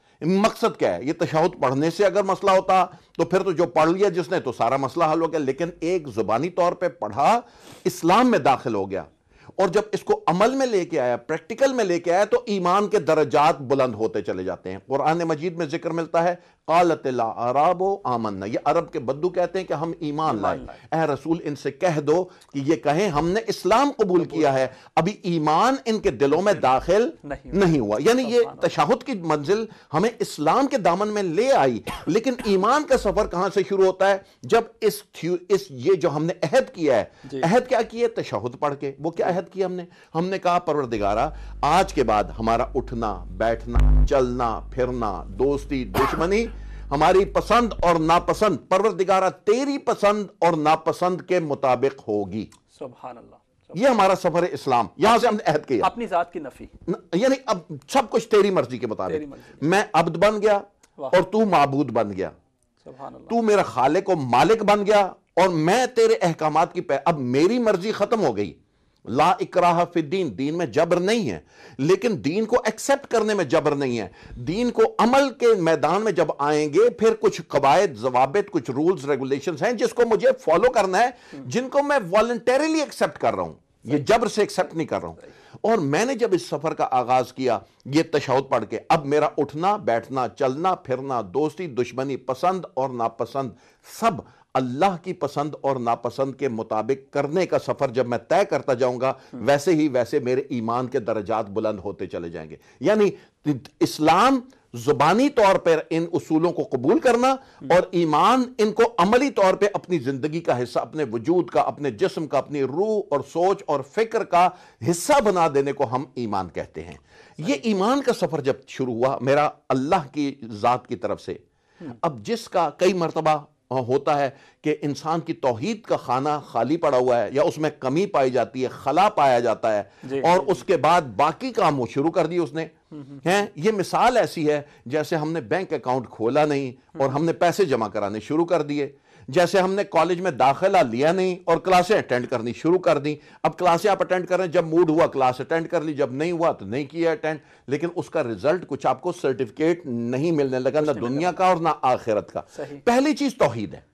مقصد کیا ہے؟ یہ تشہد پڑھنے سے اگر مسئلہ ہوتا تو پھر تو جو پڑھ لیا جس نے تو سارا مسئلہ حل ہو گیا، لیکن ایک زبانی طور پہ پڑھا، اسلام میں داخل ہو گیا، اور جب اس کو عمل میں لے کے آیا، پریکٹیکل میں لے کے آیا، تو ایمان کے درجات بلند ہوتے چلے جاتے ہیں. قرآن مجید میں ذکر ملتا ہے قالت الاعراب آمنا، یہ عرب کے بدو کہتے ہیں کہ ہم ایمان لائے. اے رسول ان سے کہہ دو کہ یہ کہیں ہم نے اسلام قبول کیا ہے، ابھی ایمان ان کے دلوں میں داخل نہیں ہوا. یعنی یہ تشہد کی منزل ہمیں اسلام کے دامن میں لے آئی، لیکن ایمان کا سفر کہاں سے شروع ہوتا ہے؟ جب یہ جو ہم نے عہد کیا ہے، عہد کیا کیا؟ تشہد پڑھ کے. وہ کیا عہد کیا ہم نے کہا پروردگارہ آج کے بعد ہمارا اٹھنا بیٹھنا، چلنا پھرنا، دوستی دشمنی، ہماری پسند اور ناپسند پروردگارہ تیری پسند اور ناپسند کے مطابق ہوگی. سبحان اللہ. یہ ہمارا سفر اسلام. یہاں سے ہم نے عہد کیا اپنی ذات کی نفی، یعنی اب سب کچھ تیری مرضی کے مطابق. میں عبد بن گیا اور تو معبود بن گیا. سبحان اللہ. تو میرا خالق و مالک بن گیا اور میں تیرے احکامات کی اب میری مرضی ختم ہو گئی. لا اکراہ فی الدین، دین میں جبر نہیں ہے، لیکن دین کو ایکسپٹ کرنے میں جبر نہیں ہے. دین کو عمل کے میدان میں جب آئیں گے پھر کچھ قواعد ضوابط، کچھ رولز ریگولیشنز ہیں جس کو مجھے فالو کرنا ہے، جن کو میں والنٹیریلی ایکسپٹ کر رہا ہوں، یہ جبر سے ایکسپٹ نہیں کر رہا ہوں. اور میں نے جب اس سفر کا آغاز کیا یہ تشہد پڑھ کے، اب میرا اٹھنا بیٹھنا، چلنا پھرنا، دوستی دشمنی، پسند اور ناپسند، سب اللہ کی پسند اور ناپسند کے مطابق کرنے کا سفر جب میں طے کرتا جاؤں گا، ویسے ہی ویسے میرے ایمان کے درجات بلند ہوتے چلے جائیں گے. یعنی اسلام زبانی طور پر ان اصولوں کو قبول کرنا، اور ایمان ان کو عملی طور پہ اپنی زندگی کا حصہ، اپنے وجود کا، اپنے جسم کا، اپنی روح اور سوچ اور فکر کا حصہ بنا دینے کو ہم ایمان کہتے ہیں. یہ ایمان کا سفر جب شروع ہوا میرا اللہ کی ذات کی طرف سے، اب جس کا کئی مرتبہ ہوتا ہے کہ انسان کی توحید کا خانہ خالی پڑا ہوا ہے، یا اس میں کمی پائی جاتی ہے، خلا پایا جاتا ہے، اور اس کے بعد باقی کام وہ شروع کر دی اس نے. یہ مثال ایسی ہے جیسے ہم نے بینک اکاؤنٹ کھولا نہیں اور ہم نے پیسے جمع کرانے شروع کر دیے، جیسے ہم نے کالج میں داخلہ لیا نہیں اور کلاسیں اٹینڈ کرنی شروع کر دیں. اب کلاسیں آپ اٹینڈ کر رہے ہیں، جب موڈ ہوا کلاس اٹینڈ کر لی، جب نہیں ہوا تو نہیں کیا اٹینڈ، لیکن اس کا رزلٹ کچھ آپ کو سرٹیفکیٹ نہیں ملنے لگا، نہ دنیا کا اور نہ آخرت کا. پہلی چیز توحید ہے.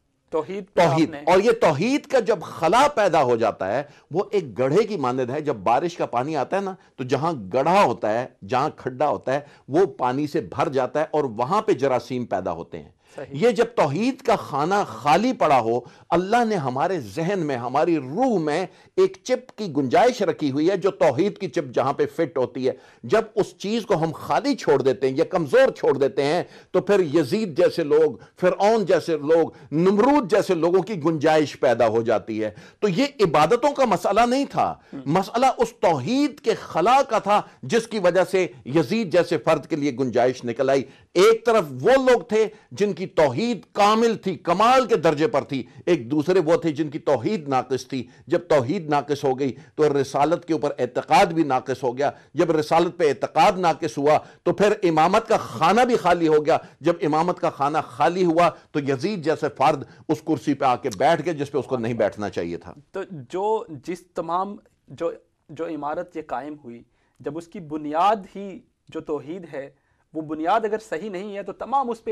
توحید اور یہ توحید کا جب خلا پیدا ہو جاتا ہے وہ ایک گڑھے کی مانند ہے. جب بارش کا پانی آتا ہے نا تو جہاں گڑھا ہوتا ہے، جہاں کھڈا ہوتا ہے، وہ پانی سے بھر جاتا ہے اور وہاں پہ جراثیم پیدا ہوتے ہیں. یہ جب توحید کا خانہ خالی پڑا ہو، اللہ نے ہمارے ذہن میں، ہماری روح میں ایک چپ کی گنجائش رکھی ہوئی ہے جو توحید کی چپ جہاں پہ فٹ ہوتی ہے. جب اس چیز کو ہم خالی چھوڑ دیتے ہیں یا کمزور چھوڑ دیتے ہیں تو پھر یزید جیسے لوگ، فرعون جیسے لوگ، نمرود جیسے لوگوں کی گنجائش پیدا ہو جاتی ہے. تو یہ عبادتوں کا مسئلہ نہیں تھا، مسئلہ اس توحید کے خلا کا تھا جس کی وجہ سے یزید جیسے فرد کے لیے گنجائش نکل آئی. ایک طرف وہ لوگ تھے جن کی توحید کامل تھی، کمال کے درجے پر تھی، ایک دوسرے وہ تھے جن کی توحید ناقص تھی. جب توحید ناقص ہو گئی تو رسالت کے اوپر اعتقاد بھی ناقص ہو گیا. جب رسالت پہ اعتقاد ناقص ہوا تو پھر امامت کا خانہ بھی خالی ہو گیا. جب امامت کا خانہ خالی ہوا تو یزید جیسے فرد اس کرسی پہ آ کے بیٹھ گئے جس پہ اس کو نہیں بیٹھنا چاہیے تھا. تو جس تمام جو عمارت یہ قائم ہوئی، جب اس کی بنیاد ہی جو توحید ہے، وہ بنیاد اگر صحیح نہیں ہے تو تمام اس پہ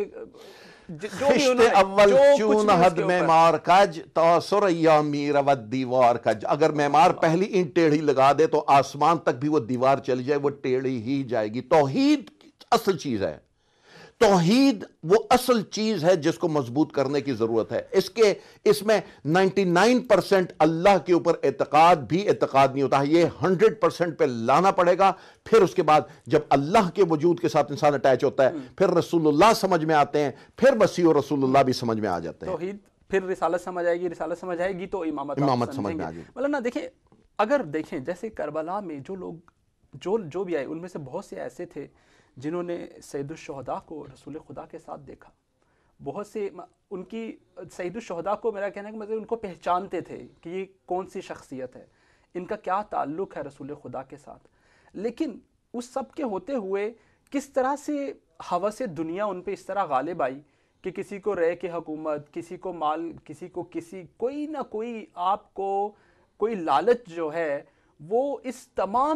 جو بھی انہوں نے اول چون حد معمار کج تاثر ایامی رود دیوار کج. اگر معمار پہلی اینٹ ٹیڑھی لگا دے تو آسمان تک بھی وہ دیوار چلی جائے، وہ ٹیڑھی ہی جائے گی. توحید اصل چیز ہے. توحید وہ اصل چیز ہے جس کو مضبوط کرنے کی ضرورت ہے. اس میں 99% اللہ کے اوپر اعتقاد بھی اعتقاد نہیں ہوتا ہے, یہ 100% پہ لانا پڑے گا. پھر اس کے بعد جب اللہ کے وجود کے ساتھ انسان اٹیچ ہوتا ہے, پھر رسول اللہ سمجھ میں آتے ہیں, پھر مسیح اور رسول اللہ بھی سمجھ میں آ جاتے ہیں. توحید پھر رسالت سمجھ آئے گی, رسالت سمجھ آئے گی تو امامت سمجھ میں آ جائے گی. مولانا دیکھیں, اگر دیکھیں جیسے کربلا میں جو لوگ جو بھی آئے, ان میں سے بہت سے ایسے تھے جنہوں نے سید الشہداء کو رسول خدا کے ساتھ دیکھا. بہت سے ان کی سید الشہداء کو, میرا کہنا ہے کہ مطلب ان کو پہچانتے تھے کہ یہ کون سی شخصیت ہے, ان کا کیا تعلق ہے رسول خدا کے ساتھ. لیکن اس سب کے ہوتے ہوئے کس طرح سے ہوس دنیا ان پہ اس طرح غالب آئی کہ کسی کو رے کی حکومت, کسی کو مال, کسی کو کوئی نہ کوئی آپ کو کوئی لالچ جو ہے وہ اس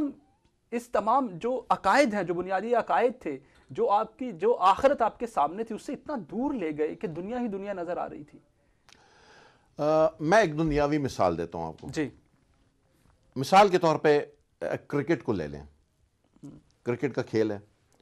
تمام جو عقائد ہیں, جو بنیادی عقائد تھے, جو آخرت آپ کے سامنے تھی, اس سے اتنا دور لے گئے کہ دنیا ہی دنیا نظر آ رہی تھی. میں ایک دنیاوی مثال دیتا ہوں آپ کو. جی. مثال کے طور پہ کرکٹ کو لے لیں. کرکٹ کا کھیل ہے,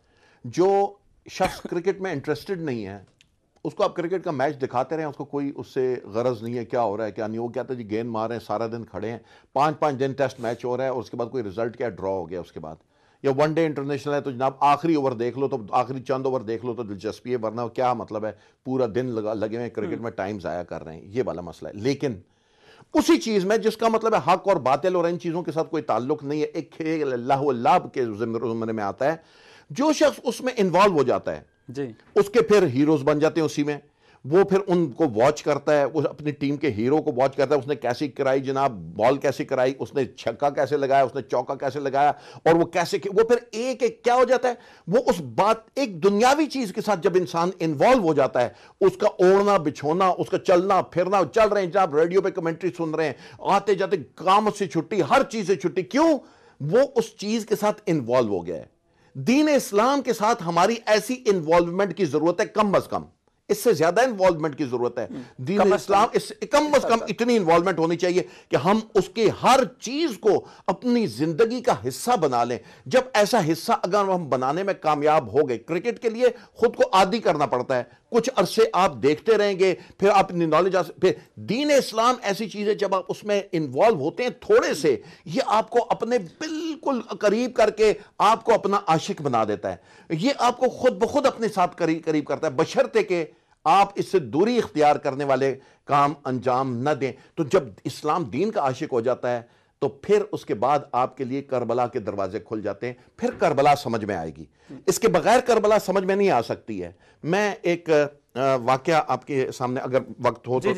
جو شخص کرکٹ میں انٹرسٹڈ نہیں ہے اس کو آپ کرکٹ کا میچ دکھاتے رہیں, اس کو کوئی اس سے غرض نہیں ہے کیا ہو رہا ہے کیا نہیں. وہ کہتا ہے جی گیند مار رہے ہیں, سارا دن کھڑے ہیں, 5 دن ٹیسٹ میچ ہو رہا ہے اور اس کے بعد کوئی رزلٹ کیا, ڈرا ہو گیا. اس کے بعد یا ون ڈے انٹرنیشنل ہے تو جناب آخری اوور دیکھ لو, تو آخری چند اوور دیکھ لو تو دلچسپی ہے, ورنہ کیا مطلب ہے پورا دن لگے ہوئے کرکٹ میں ٹائم ضائع کر رہے ہیں. یہ والا مسئلہ ہے. لیکن اسی چیز میں جس کا مطلب ہے حق اور باطل اور ان چیزوں کے ساتھ کوئی تعلق نہیں ہے, ایک کھیل اللہ کے زمرے میں آتا ہے, جو شخص اس میں انوالو ہو جاتا ہے جی, اس کے پھر ہیروز بن جاتے ہیں اسی میں. وہ پھر ان کو واچ کرتا ہے, وہ اپنی ٹیم کے ہیرو کو واچ کرتا ہے, اس نے کیسی کرائی جناب, بال کیسی کرائی, اس نے چھکا کیسے لگایا, اس نے چوکا کیسے لگایا, اور وہ کیسے, وہ پھر ایک کیا ہو جاتا ہے, وہ اس بات ایک دنیاوی چیز کے ساتھ جب انسان انوالو ہو جاتا ہے, اس کا اوڑھنا بچھونا, اس کا چلنا پھرنا, چل رہے ہیں جناب ریڈیو پہ کمنٹری سن رہے ہیں, آتے جاتے کام سے چھٹی, ہر چیز سے چھٹی, کیوں؟ وہ اس چیز کے ساتھ انوالو ہو گیا ہے. دین اسلام کے ساتھ ہماری ایسی انوالومنٹ کی ضرورت ہے, کم از کم اس سے زیادہ انوالومنٹ کی ضرورت ہے. دین اسلام کم از کم اتنی انوالومنٹ ہونی چاہیے کہ ہم اس کی ہر چیز کو اپنی زندگی کا حصہ بنا لیں. جب ایسا حصہ اگر ہم بنانے میں کامیاب ہو گئے, کرکٹ کے لیے خود کو عادی کرنا پڑتا ہے, کچھ عرصے آپ دیکھتے رہیں گے, پھر آپ اپنی نالج پھر دین اسلام ایسی چیز ہے جب آپ اس میں انوالو ہوتے ہیں تھوڑے سے, یہ آپ کو اپنے بالکل قریب کر کے آپ کو اپنا عاشق بنا دیتا ہے. یہ آپ کو خود بخود اپنے ساتھ قریب کرتا ہے, بشرطے کہ آپ اس سے دوری اختیار کرنے والے کام انجام نہ دیں. تو جب اسلام دین کا عاشق ہو جاتا ہے تو پھر اس کے بعد آپ کے لیے کربلا کے دروازے کھل جاتے ہیں, پھر کربلا سمجھ میں آئے گی. اس کے بغیر کربلا سمجھ میں نہیں آ سکتی ہے. میں ایک واقعہ آپ کے سامنے اگر وقت ہو تو,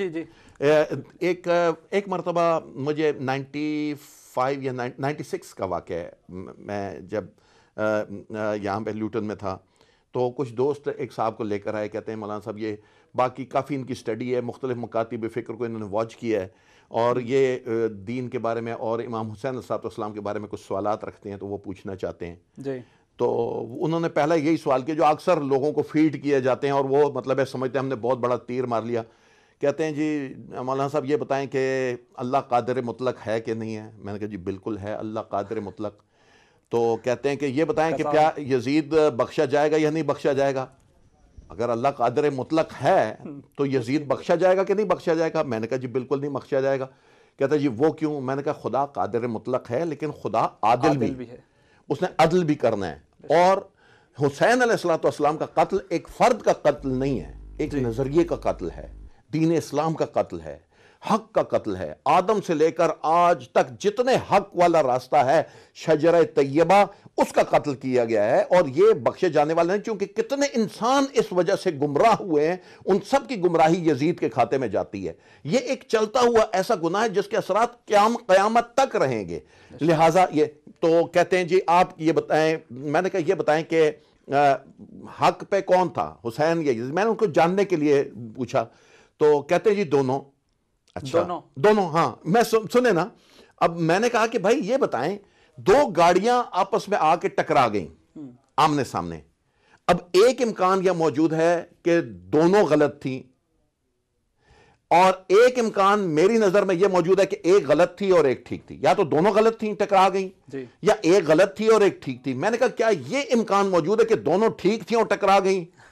ایک مرتبہ مجھے 95 یا 96 کا واقعہ ہے. میں جب یہاں پہ لوٹن میں تھا تو کچھ دوست ایک صاحب کو لے کر آئے, کہتے ہیں مولانا صاحب یہ باقی کافی ان کی سٹڈی ہے, مختلف مکاتب فکر کو انہوں نے واچ کیا ہے, اور یہ دین کے بارے میں اور امام حسین علیہ السلام کے بارے میں کچھ سوالات رکھتے ہیں, تو وہ پوچھنا چاہتے ہیں. جی. تو انہوں نے پہلا یہی سوال کیا جو اکثر لوگوں کو فیڈ کیے جاتے ہیں, اور وہ مطلب ہے سمجھتے ہیں ہم نے بہت بڑا تیر مار لیا. کہتے ہیں جی مولانا صاحب یہ بتائیں کہ اللہ قادر مطلق ہے کہ نہیں ہے. میں نے کہا جی بالکل ہے اللہ قادر مطلق. تو کہتے ہیں کہ یہ بتائیں کہ کیا یزید بخشا جائے گا یا نہیں بخشا جائے گا. اگر اللہ قادر مطلق ہے تو یزید بخشا جائے گا کہ نہیں بخشا جائے گا. میں نے کہا جی بالکل نہیں بخشا جائے گا. کہتا ہے جی وہ کیوں. میں نے کہا خدا قادر مطلق ہے لیکن خدا عادل بھی ہے, اس نے عدل بھی کرنا ہے. اور حسین علیہ السلام کا قتل ایک فرد کا قتل نہیں ہے, ایک نظریے کا قتل ہے, دین اسلام کا قتل ہے, حق کا قتل ہے. آدم سے لے کر آج تک جتنے حق والا راستہ ہے, شجرہ طیبہ, اس کا قتل کیا گیا ہے, اور یہ بخشے جانے والے ہیں. چونکہ کتنے انسان اس وجہ سے گمراہ ہوئے ہیں, ان سب کی گمراہی یزید کے کھاتے میں جاتی ہے. یہ ایک چلتا ہوا ایسا گناہ ہے جس کے اثرات قیامت تک رہیں گے. لہٰذا یہ تو کہتے ہیں جی آپ یہ بتائیں. میں نے کہا یہ بتائیں کہ حق پہ کون تھا, حسین یا یزید. میں نے ان کو جاننے کے لیے پوچھا تو کہتے ہیں جی دونوں. اچھا دونوں, ہاں میں سنے نا. اب میں نے کہا کہ بھائی یہ بتائیں دو گاڑیاں آپس میں آ کے ٹکرا گئیں آمنے سامنے. اب ایک امکان یہ موجود ہے کہ دونوں غلط تھیں, اور ایک امکان میری نظر میں یہ موجود ہے کہ ایک غلط تھی اور ایک ٹھیک تھی. یا تو دونوں غلط تھیں ٹکرا گئیں, یا ایک غلط تھی اور ایک ٹھیک تھی. میں نے کہا کیا یہ امکان موجود ہے کہ دونوں ٹھیک تھیں اور ٹکرا گئیں؟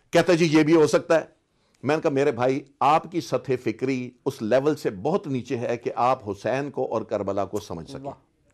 کہتا ہے جی یہ بھی ہو سکتا ہے. میں نے کہا میرے بھائی آپ کی سطح فکری اس لیول سے بہت نیچے ہے کہ آپ حسین کو اور کربلا کو سمجھ سکیں.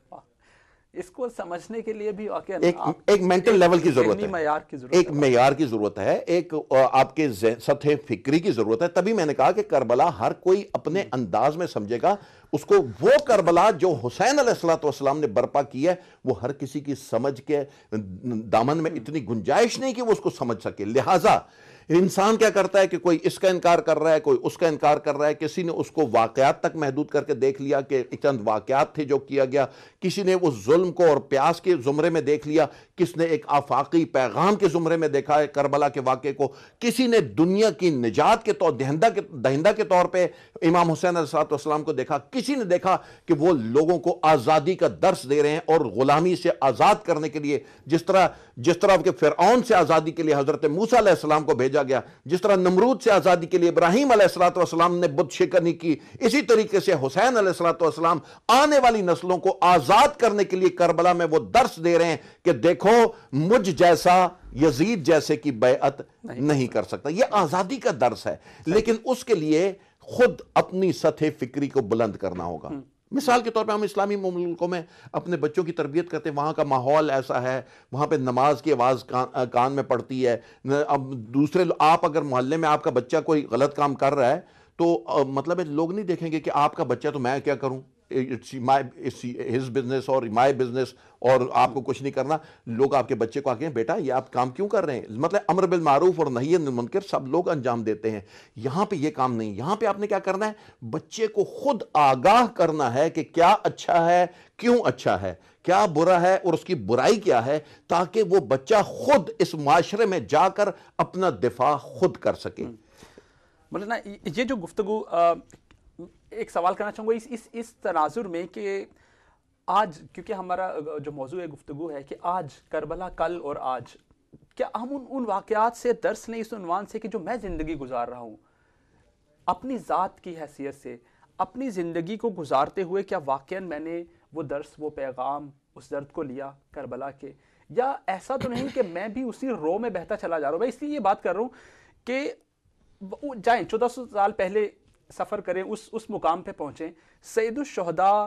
اس کو سمجھنے کے لیے بھی ایک مینٹل لیول کی ضرورت ہے, ایک معیار کی ضرورت ہے, ایک آپ کے سطح فکری کی ضرورت ہے. تبھی میں نے کہا کہ کربلا ہر کوئی اپنے انداز میں سمجھے گا. اس کو وہ کربلا جو حسین علیہ السلام نے برپا کی ہے وہ ہر کسی کی سمجھ کے دامن میں اتنی گنجائش نہیں کہ وہ اس کو سمجھ سکے. لہٰذا انسان کیا کرتا ہے کہ کوئی اس کا انکار کر رہا ہے, کوئی اس کا انکار کر رہا ہے. کسی نے اس کو واقعات تک محدود کر کے دیکھ لیا کہ چند واقعات تھے جو کیا گیا, کسی نے اس ظلم کو اور پیاس کے زمرے میں دیکھ لیا, کس نے ایک آفاقی پیغام کے زمرے میں دیکھا ہے کربلا کے واقعے کو, کسی نے دنیا کی نجات کے طور دہندہ کے طور پہ امام حسین علیہ السلام کو دیکھا, کسی نے دیکھا کہ وہ لوگوں کو آزادی کا درس دے رہے ہیں اور غلامی سے آزاد کرنے کے لیے, جس طرح کہ فرعون سے آزادی کے لیے حضرت موسیٰ علیہ السلام کو بھیجا گیا, جس طرح نمرود سے آزادی کے لیے ابراہیم علیہ السلام نے بت شکنی کی, اسی طریقے سے حسین علیہ السلام آنے والی نسلوں کو آزاد کرنے کے لیے کربلا میں وہ درس دے رہے ہیں کہ دیکھو مجھ جیسا یزید جیسے کی بیعت نہیں کر سکتا. یہ آزادی کا درس ہے, لیکن اس کے لیے خود اپنی سطح فکری کو بلند کرنا ہوگا. مثال کے طور پہ ہم اسلامی ملکوں میں اپنے بچوں کی تربیت کرتے ہیں, وہاں کا ماحول ایسا ہے, وہاں پہ نماز کی آواز کان میں پڑتی ہے. اب دوسرے آپ اگر محلے میں آپ کا بچہ کوئی غلط کام کر رہا ہے تو مطلب لوگ نہیں دیکھیں گے کہ آپ کا بچہ تو میں کیا کروں, ہز بزنس اور مائی بزنس اور آپ کو کچھ نہیں کرنا. لوگ آپ کے بچے کو آگے بیٹا یہ آپ کام کیوں کر رہے ہیں, مطلب امر بالمعروف اور نہی عن المنکر سب لوگ انجام دیتے ہیں, یہاں پہ یہ کام نہیں. یہاں پہ آپ نے کیا کرنا ہے, بچے کو خود آگاہ کرنا ہے کہ کیا اچھا ہے, کیوں اچھا ہے, کیا برا ہے اور اس کی برائی کیا ہے, تاکہ وہ بچہ خود اس معاشرے میں جا کر اپنا دفاع خود کر سکے. مولانا یہ جو گفتگو, ایک سوال کرنا چاہوں گا اس تناظر میں کہ آج کیونکہ ہمارا جو موضوع گفتگو ہے کہ آج کربلا کل اور آج, کیا ہم ان واقعات سے درس لیں اس عنوان سے کہ جو میں زندگی گزار رہا ہوں اپنی ذات کی حیثیت سے, اپنی زندگی کو گزارتے ہوئے کیا واقعاً میں نے وہ درس, وہ پیغام, اس درد کو لیا کربلا کے, یا ایسا تو نہیں کہ میں بھی اسی رو میں بہتا چلا جا رہا ہوں. میں اس لیے یہ بات کر رہا ہوں کہ جائیں 1400 سال پہلے سفر کریں, اس مقام پہ پہنچیں, سید الشہداء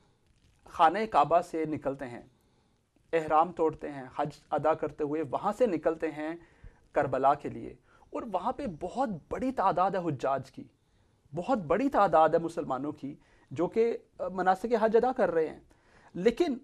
خانہ کعبہ سے نکلتے ہیں, احرام توڑتے ہیں, حج ادا کرتے ہوئے وہاں سے نکلتے ہیں کربلا کے لیے, اور وہاں پہ بہت بڑی تعداد ہے حجاج کی, بہت بڑی تعداد ہے مسلمانوں کی جو کہ مناسک حج ادا کر رہے ہیں. لیکن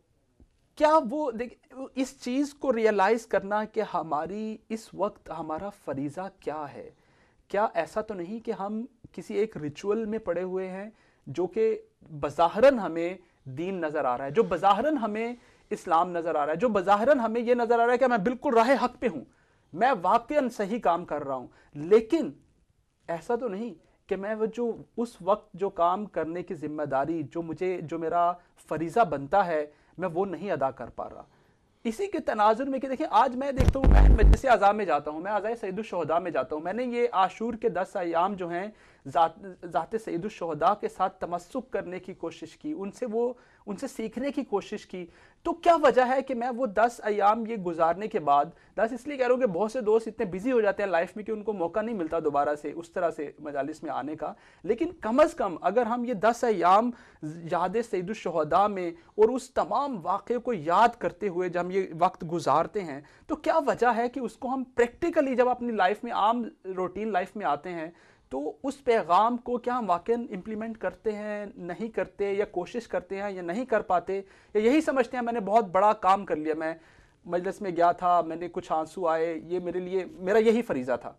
کیا وہ اس چیز کو ریئلائز کرنا کہ ہماری اس وقت ہمارا فریضہ کیا ہے, کیا ایسا تو نہیں کہ ہم کسی ایک ریچول میں پڑے ہوئے ہیں جو کہ بظاہراً ہمیں دین نظر آ رہا ہے, جو بظاہراً ہمیں اسلام نظر آ رہا ہے, جو بظاہراً ہمیں یہ نظر آ رہا ہے کہ میں بالکل راہ حق پہ ہوں, میں واقعاً صحیح کام کر رہا ہوں, لیکن ایسا تو نہیں کہ میں وہ جو اس وقت جو کام کرنے کی ذمہ داری جو میرا فریضہ بنتا ہے میں وہ نہیں ادا کر پا رہا. اسی کے تناظر میں کہ دیکھیں آج میں دیکھتا ہوں, میں مجلس اعضاء میں جاتا ہوں, میں اعضائے سید الشہداء میں جاتا ہوں, میں نے یہ عاشور کے 10 ایام جو ہیں ذات سید الشہداء کے ساتھ تمسک کرنے کی کوشش کی, ان سے سیکھنے کی کوشش کی. تو کیا وجہ ہے کہ میں وہ 10 ایام یہ گزارنے کے بعد, 10 اس لیے کہہ رہا ہوں کہ بہت سے دوست اتنے بزی ہو جاتے ہیں لائف میں کہ ان کو موقع نہیں ملتا دوبارہ سے اس طرح سے مجالس میں آنے کا, لیکن کم از کم اگر ہم یہ 10 ایام یاد سید الشہداء میں اور اس تمام واقعے کو یاد کرتے ہوئے جب ہم یہ وقت گزارتے ہیں تو کیا وجہ ہے کہ اس کو ہم پریکٹیکلی جب اپنی لائف میں عام روٹین لائف میں آتے ہیں تو اس پیغام کو کیا ہم واقعاً امپلیمنٹ کرتے ہیں, نہیں کرتے, یا کوشش کرتے ہیں یا نہیں کر پاتے, یا یہی سمجھتے ہیں میں نے بہت بڑا کام کر لیا, میں مجلس میں گیا تھا, میں نے کچھ آنسو آئے, یہ میرے لیے میرا یہی فریضہ تھا.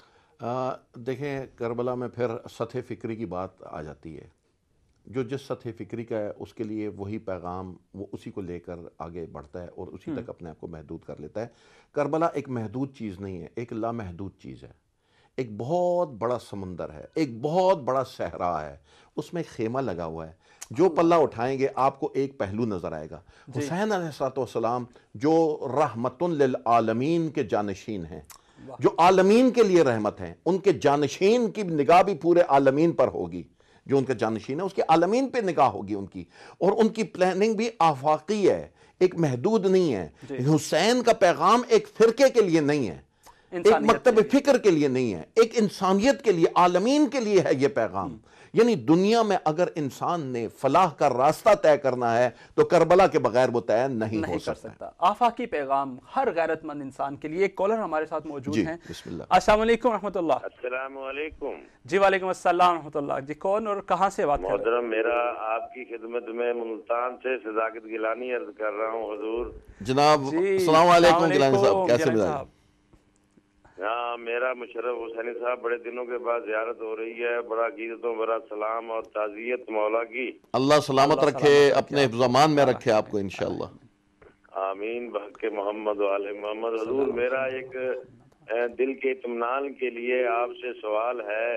دیکھیں کربلا میں پھر سطح فکری کی بات آ جاتی ہے. جو جس سطح فکری کا ہے اس کے لیے وہی پیغام وہ اسی کو لے کر آگے بڑھتا ہے اور اسی تک اپنے آپ کو محدود کر لیتا ہے. کربلا ایک محدود چیز نہیں ہے, ایک لامحدود چیز ہے. ایک بہت بڑا سمندر ہے, ایک بہت بڑا صحرا ہے, اس میں خیمہ لگا ہوا ہے, جو پلہ اٹھائیں گے آپ کو ایک پہلو نظر آئے گا. حسین علیہ السلام جو رحمت للعالمین کے جانشین ہیں, جو عالمین کے لیے رحمت ہیں, ان کے جانشین کی نگاہ بھی پورے عالمین پر ہوگی. جو ان کا جانشین ہے اس کے عالمین پہ نگاہ ہوگی ان کی, اور ان کی پلاننگ بھی آفاقی ہے, ایک محدود نہیں ہے. حسین کا پیغام ایک فرقے کے لیے نہیں ہے, ایک مکتب فکر کے لیے نہیں ہے، ایک انسانیت کے لیے، عالمین کے لیے ہے یہ پیغام۔ یعنی دنیا میں اگر انسان نے فلاح کا راستہ طے کرنا ہے تو کربلا کے بغیر وہ طے نہیں ہو سکتا۔ آفاقی پیغام ہر غیرت مند انسان کے لیے۔ ایک کالر ہمارے ساتھ موجود ہیں۔ بسم اللہ۔ السلام علیکم رحمۃ اللہ۔ السلام علیکم جی وعلیکم السلام رحمۃ اللہ۔ جی کون اور کہاں سے بات کر رہے ہیں؟ محترم، میرا آپ کی خدمت میں ملتان سے صداقت گیلانی عرض کر رہا ہوں حضور۔ جناب السلام علیکم گیلانی صاحب، کیسے مزاج؟ ہاں، میرا مشرف حسینی صاحب بڑے دنوں کے بعد زیارت ہو رہی ہے، بڑا عقیدتوں بڑا سلام اور تعزیت مولا کی۔ اللہ سلامت رکھے، اپنے حفظ امان میں رکھے آپ کو انشاءاللہ۔ آمین بحق محمد و آل محمد۔ حضور میرا ایک دل کے اطمینان کے لیے آپ سے سوال ہے،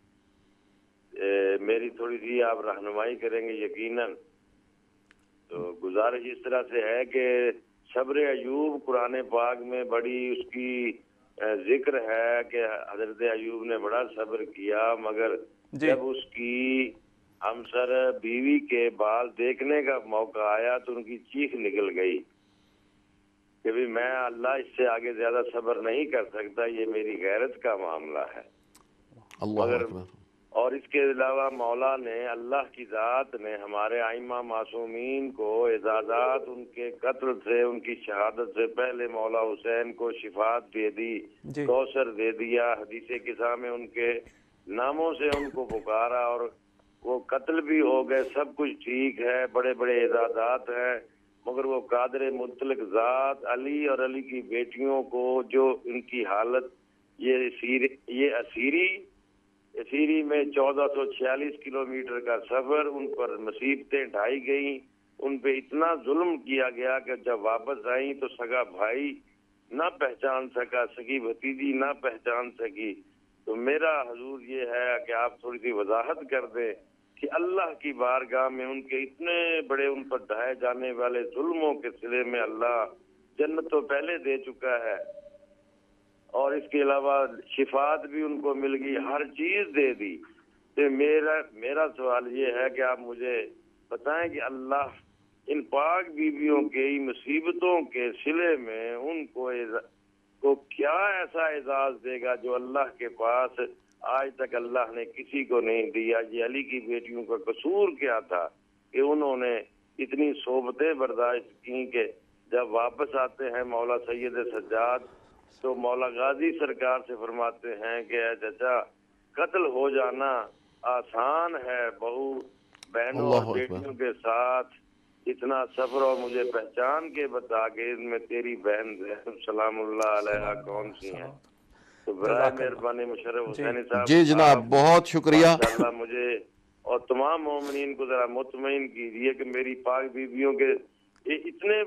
میری تھوڑی سی آپ رہنمائی کریں گے یقیناً۔ تو گزارش اس طرح سے ہے کہ صبر ایوب قرآن پاک میں بڑی اس کی ذکر ہے کہ حضرت ایوب نے بڑا صبر کیا، مگر جب اس کی ہمسر بیوی کے بال دیکھنے کا موقع آیا تو ان کی چیخ نکل گئی کہ بھی میں اللہ اس سے آگے زیادہ صبر نہیں کر سکتا، یہ میری غیرت کا معاملہ ہے۔ اللہ اور اس کے علاوہ مولا نے، اللہ کی ذات نے ہمارے ائمہ معصومین کو اعزازات ان کے قتل سے، ان کی شہادت سے پہلے مولا حسین کو شفاعت دے دی، کوثر دے دیا، حدیث قصہ میں ان کے ناموں سے ان کو پکارا اور وہ قتل بھی ہو گئے، سب کچھ ٹھیک ہے، بڑے بڑے اعزازات ہیں، مگر وہ قادر مطلق ذات علی اور علی کی بیٹیوں کو جو ان کی حالت، یہ اسیری میں 1446 کلومیٹر کا سفر، ان پر مصیبتیں ڈھائی گئیں، ان پہ اتنا ظلم کیا گیا کہ جب واپس آئیں تو سگا بھائی نہ پہچان سکا، سگی بھتیجی نہ پہچان سکی۔ تو میرا حضور یہ ہے کہ آپ تھوڑی سی وضاحت کر دیں کہ اللہ کی بارگاہ میں ان کے اتنے بڑے ان پر ڈھائے جانے والے ظلموں کے صلے میں اللہ جنت تو پہلے دے چکا ہے، اور اس کے علاوہ شفاعت بھی ان کو مل گئی، ہر چیز دے دی۔ تو میرا سوال یہ ہے کہ آپ مجھے بتائیں کہ اللہ ان پاک بیویوں کے مصیبتوں کے صلے میں ان کو کیا ایسا اعزاز دے گا جو اللہ کے پاس آج تک اللہ نے کسی کو نہیں دیا۔ یہ علی کی بیٹیوں کا قصور کیا تھا کہ انہوں نے اتنی صحبتیں برداشت کی کہ جب واپس آتے ہیں مولا سید سجاد تو مولا غازی سرکار سے فرماتے ہیں کہ اے چچا، قتل ہو جانا آسان ہے، بہو بہنوں اور بیٹیوں کے ساتھ اتنا سفر، اور مجھے پہچان کے بتا کہ ان میں تیری بہن زینب سلام اللہ علیہ کون سی ہیں۔ تو برائے مہربانی مشرف حسینی صاحب، جی جناب بہت شکریہ، انشاءاللہ مجھے اور تمام مومنین کو ذرا مطمئن کیجیے کہ میری پاک بیویوں کے اتنے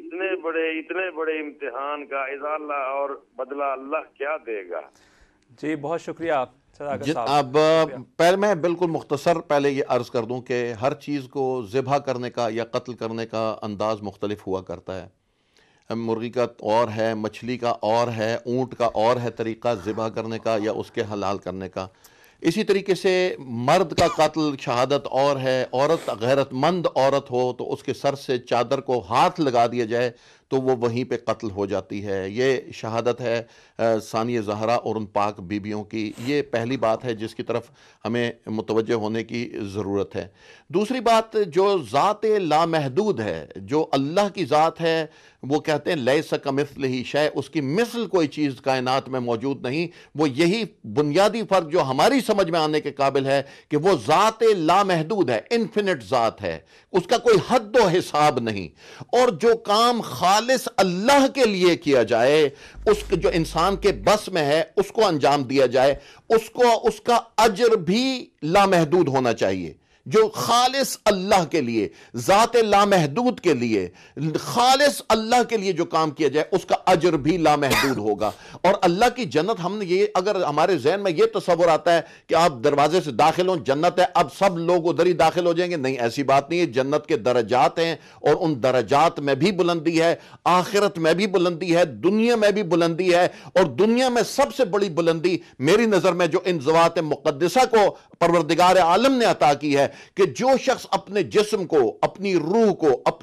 بڑے امتحان کا ازالہ اور بدلہ اللہ کیا دے گا۔ جی بہت شکریہ آپ۔ اب پہلے میں بالکل مختصر پہلے یہ عرض کر دوں کہ ہر چیز کو ذبح کرنے کا یا قتل کرنے کا انداز مختلف ہوا کرتا ہے۔ مرغی کا اور ہے، مچھلی کا اور ہے، اونٹ کا اور ہے طریقہ ذبح کرنے کا یا اس کے حلال کرنے کا۔ اسی طریقے سے مرد کا قتل شہادت اور ہے، عورت غیرت مند عورت ہو تو اس کے سر سے چادر کو ہاتھ لگا دیا جائے تو وہ وہیں پہ قتل ہو جاتی ہے۔ یہ شہادت ہے ثانیہ زہرا اور ان پاک بیبیوں کی۔ یہ پہلی بات ہے جس کی طرف ہمیں متوجہ ہونے کی ضرورت ہے۔ دوسری بات جو ذات لامحدود ہے، جو اللہ کی ذات ہے، وہ کہتے ہیں لیس کمثلہ شیء، اس کی مثل کوئی چیز کائنات میں موجود نہیں۔ وہ یہی بنیادی فرق جو ہماری سمجھ میں آنے کے قابل ہے کہ وہ ذات لامحدود ہے، انفینٹ ذات ہے، اس کا کوئی حد و حساب نہیں۔ اور جو کام خالص اللہ کے لیے کیا جائے، اس جو انسان کے بس میں ہے اس کو انجام دیا جائے، اس کا اجر بھی لامحدود ہونا چاہیے۔ جو خالص اللہ کے لیے، ذات لامحدود کے لیے، خالص اللہ کے لیے جو کام کیا جائے اس کا اجر بھی لامحدود ہوگا۔ اور اللہ کی جنت، ہم نے یہ اگر ہمارے ذہن میں یہ تصور آتا ہے کہ آپ دروازے سے داخل ہوں جنت ہے اب سب لوگ ادھر ہی داخل ہو جائیں گے، نہیں، ایسی بات نہیں ہے۔ جنت کے درجات ہیں اور ان درجات میں بھی بلندی ہے، آخرت میں بھی بلندی ہے، دنیا میں بھی بلندی ہے۔ اور دنیا میں سب سے بڑی بلندی میری نظر میں جو ان ذوات مقدسہ کو پروردگار عالم نے عطا کی ہے کہ جو شخص اپنے جسم کو، اپنی روح کو، اپنی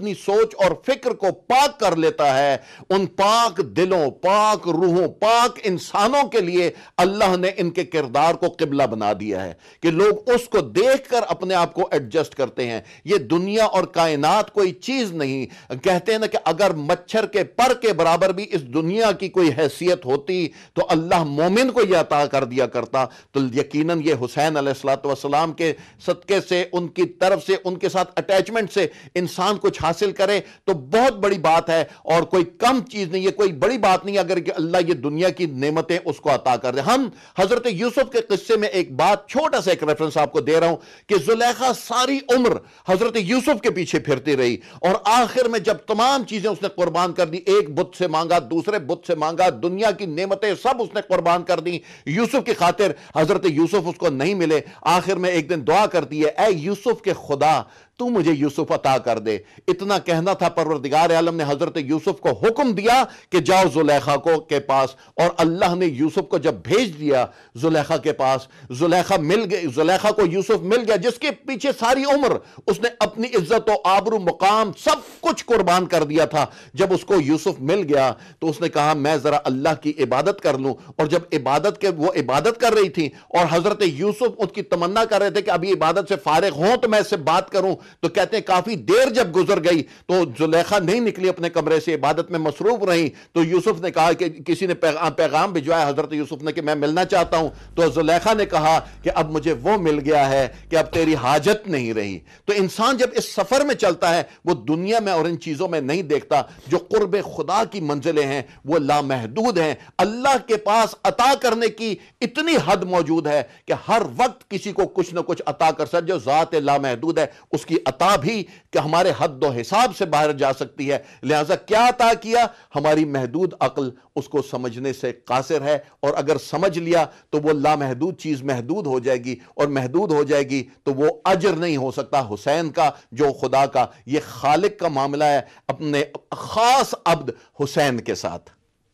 اپنی سوچ اور فکر کو پاک کر لیتا ہے، ان پاک دلوں، پاک روحوں، پاک انسانوں کے لیے اللہ نے ان کے کردار کو قبلہ بنا دیا ہے کہ لوگ اس کو دیکھ کر اپنے آپ کو ایڈجسٹ کرتے ہیں۔ یہ دنیا اور کائنات کوئی چیز نہیں، کہتے ہیں نا کہ اگر مچھر کے پر کے برابر بھی اس دنیا کی کوئی حیثیت ہوتی تو اللہ مومن کو یہ عطا کر دیا کرتا، تو یقیناً یہ حسین علیہ السلام کے صدقے سے، ان کی طرف سے، ان کے ساتھ اٹیچمنٹ سے انسان کچھ حاصل کرے تو بہت بڑی بات ہے، اور کوئی کم چیز نہیں ہے، کوئی بڑی بات نہیں اگر کہ اللہ یہ دنیا کی نعمتیں اس کو عطا کر دے۔ ہم حضرت یوسف کے قصے میں ایک بات، چھوٹا سا ایک ریفرنس آپ کو دے رہا ہوں کہ زلیخا ساری عمر حضرت یوسف کے پیچھے پھرتی رہی، اور آخر میں جب تمام چیزیں اس نے قربان کر دی، ایک بت سے مانگا، دوسرے بت سے مانگا، دنیا کی نعمتیں سب اس نے قربان کر دی یوسف کی خاطر، حضرت یوسف اس کو نہیں ملے، آخر میں ایک دن دعا کرتی ہے، اے یوسف کے خدا تو مجھے یوسف عطا کر دے۔ اتنا کہنا تھا، پروردگار عالم نے حضرت یوسف کو حکم دیا کہ جاؤ زلیخا کے پاس، اور اللہ نے یوسف کو جب بھیج دیا زلیخا کے پاس، زلیخا مل گئی، زلیخا کو یوسف مل گیا جس کے پیچھے ساری عمر اس نے اپنی عزت و آبرو، مقام، سب کچھ قربان کر دیا تھا۔ جب اس کو یوسف مل گیا تو اس نے کہا میں ذرا اللہ کی عبادت کر لوں، اور جب وہ عبادت کر رہی تھی اور حضرت یوسف اس کی تمنا کر رہے تھے کہ ابھی عبادت سے فارغ ہوں تو میں اس سے بات کروں، تو کہتے ہیں کافی دیر جب گزر گئی تو زلیخا نہیں نکلی اپنے کمرے سے، عبادت میں مصروف رہی، تو یوسف نے کہا کہ کسی نے پیغام بھجوایا حضرت یوسف نے کہ میں ملنا چاہتا ہوں، تو زلیخا نے کہا کہ اب مجھے وہ مل گیا ہے کہ اب تیری حاجت نہیں رہی۔ تو انسان جب اس سفر میں چلتا ہے وہ دنیا میں اور ان چیزوں میں نہیں دیکھتا، جو قرب خدا کی منزلیں ہیں وہ لامحدود ہیں، اللہ کے پاس عطا کرنے کی اتنی حد موجود ہے کہ ہر وقت کسی کو کچھ نہ کچھ عطا کر سکتا، جو ذات لامحدود ہے اس کی عطا بھی کہ ہمارے حد و حساب سے باہر جا سکتی ہے۔ لہٰذا کیا عطا کیا؟ ہماری محدود عقل اس کو سمجھنے سے قاصر ہے، اور اگر سمجھ لیا تو وہ لامحدود چیز محدود ہو جائے گی، اور محدود ہو جائے گی تو وہ اجر نہیں ہو سکتا حسین کا جو خدا کا۔ یہ خالق کا معاملہ ہے اپنے خاص عبد حسین کے ساتھ۔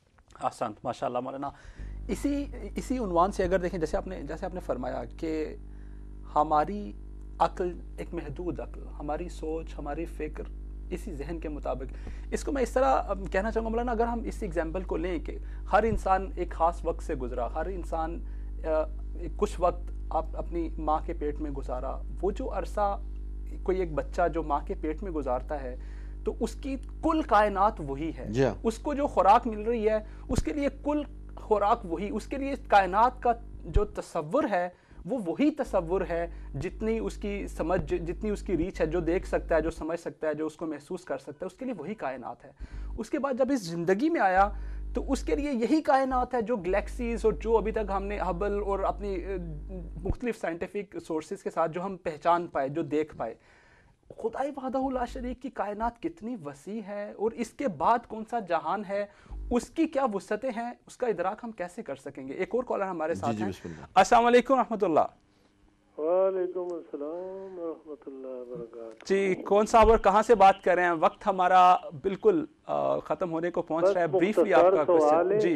آسان، ماشاءاللہ مولانا۔ اسی عنوان سے اگر دیکھیں، جیسے آپ نے فرمایا کہ ہماری عقل ایک محدود عقل، ہماری سوچ، ہماری فکر اسی ذہن کے مطابق، اس کو میں اس طرح کہنا چاہوں گا مولانا، اگر ہم اس ایگزامپل کو لیں کہ ہر انسان ایک خاص وقت سے گزرا، ہر انسان کچھ وقت اپنی ماں کے پیٹ میں گزارا، وہ جو عرصہ کوئی ایک بچہ جو ماں کے پیٹ میں گزارتا ہے تو اس کی کل کائنات وہی ہے، اس کو جو خوراک مل رہی ہے اس کے لیے کل خوراک وہی، اس کے لیے کائنات کا جو تصور ہے وہ وہی تصور ہے، جتنی اس کی سمجھ، جتنی اس کی ریچ ہے، جو دیکھ سکتا ہے، جو سمجھ سکتا ہے، جو اس کو محسوس کر سکتا ہے، اس کے لیے وہی کائنات ہے۔ اس کے بعد جب اس زندگی میں آیا تو اس کے لیے یہی کائنات ہے جو گلیکسیز اور جو ابھی تک ہم نے ہبل اور اپنی مختلف سائنٹیفک سورسز کے ساتھ جو ہم پہچان پائے، جو دیکھ پائے۔ خدائے وحدہ لا شریک کی کائنات کتنی وسیع ہے، اور اس کے بعد کون سا جہان ہے، اس کی کیا وسعتیں ہیں، اس کا ادراک ہم کیسے کر سکیں گے؟ ایک اور کالر ہمارے ساتھ ہیں۔ السلام علیکم ورحمۃ اللہ۔ وعلیکم السلام ورحمۃ اللہ وبرکاتہ۔ جی کون صاحب اور کہاں سے بات کر رہے ہیں؟ وقت ہمارا بالکل ختم ہونے کو پہنچ رہا ہے، بریفلی آپ کا کوسچن۔ جی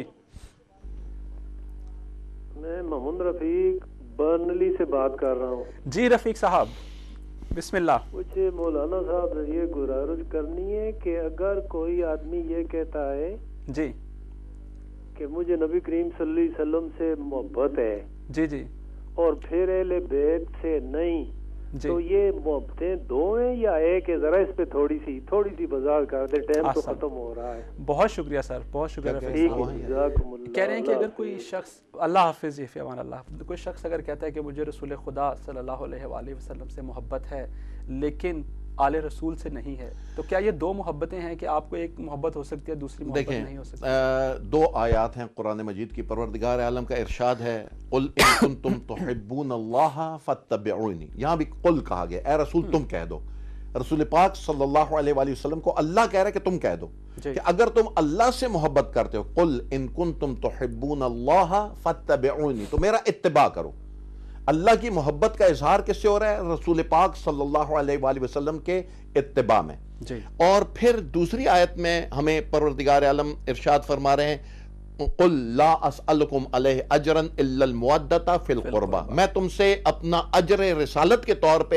میں محمد رفیق برنلی سے بات کر رہا ہوں۔ جی رفیق صاحب بسم اللہ۔ مجھے مولانا صاحب سے یہ گزارش کرنی ہے کہ اگر کوئی آدمی یہ کہتا ہے جی کہ مجھے نبی کریم صلی اللہ علیہ وسلم سے محبت ہے، جی جی، اور پھر اہل بیت سے نہیں، تو یہ محبتیں دو ہیں یا ایک ہے؟ ذرا اس پہ تھوڑی سی وضاحت کر دے، ٹائم تو ختم ہو رہا ہے۔ بہت شکریہ سر، بہت شکریہ رفیق صاحب۔ کہہ رہے ہیں کہ اگر کوئی شخص، اللہ حافظ، فی امان اللہ، کوئی شخص اگر کہتا ہے کہ مجھے رسول خدا صلی اللہ علیہ وآلہ وسلم سے محبت ہے لیکن آل رسول سے نہیں ہے، تو کیا یہ دو محبتیں ہیں کہ آپ کو ایک محبت ہو سکتی ہے دوسری محبت نہیں ہو سکتی؟ دیکھیں دو آیات ہیں قرآن مجید کی، پروردگار عالم کا ارشاد ہے قل ان کنتم تحبون اللہ فاتبعونی، یہاں بھی قل کہا گیا، اے رسول تم کہہ دو۔ رسول پاک صلی اللہ علیہ وآلہ وسلم کو اللہ کہہ رہا ہے کہ تم کہہ دو کہ اگر تم اللہ سے محبت کرتے ہو، قل ان کنتم تحبون اللہ فاتبعونی، تو میرا اتباع کرو۔ اللہ کی محبت کا اظہار کس سے ہو رہا ہے؟ رسول پاک صلی اللہ علیہ وآلہ وسلم کے اتباع میں۔ اور پھر دوسری آیت میں ہمیں پروردگار عالم ارشاد فرما رہے ہیں قل لا اسألکم علیہ اجرا الا المودۃ فی القربہ، میں تم سے اپنا اجر رسالت کے طور پہ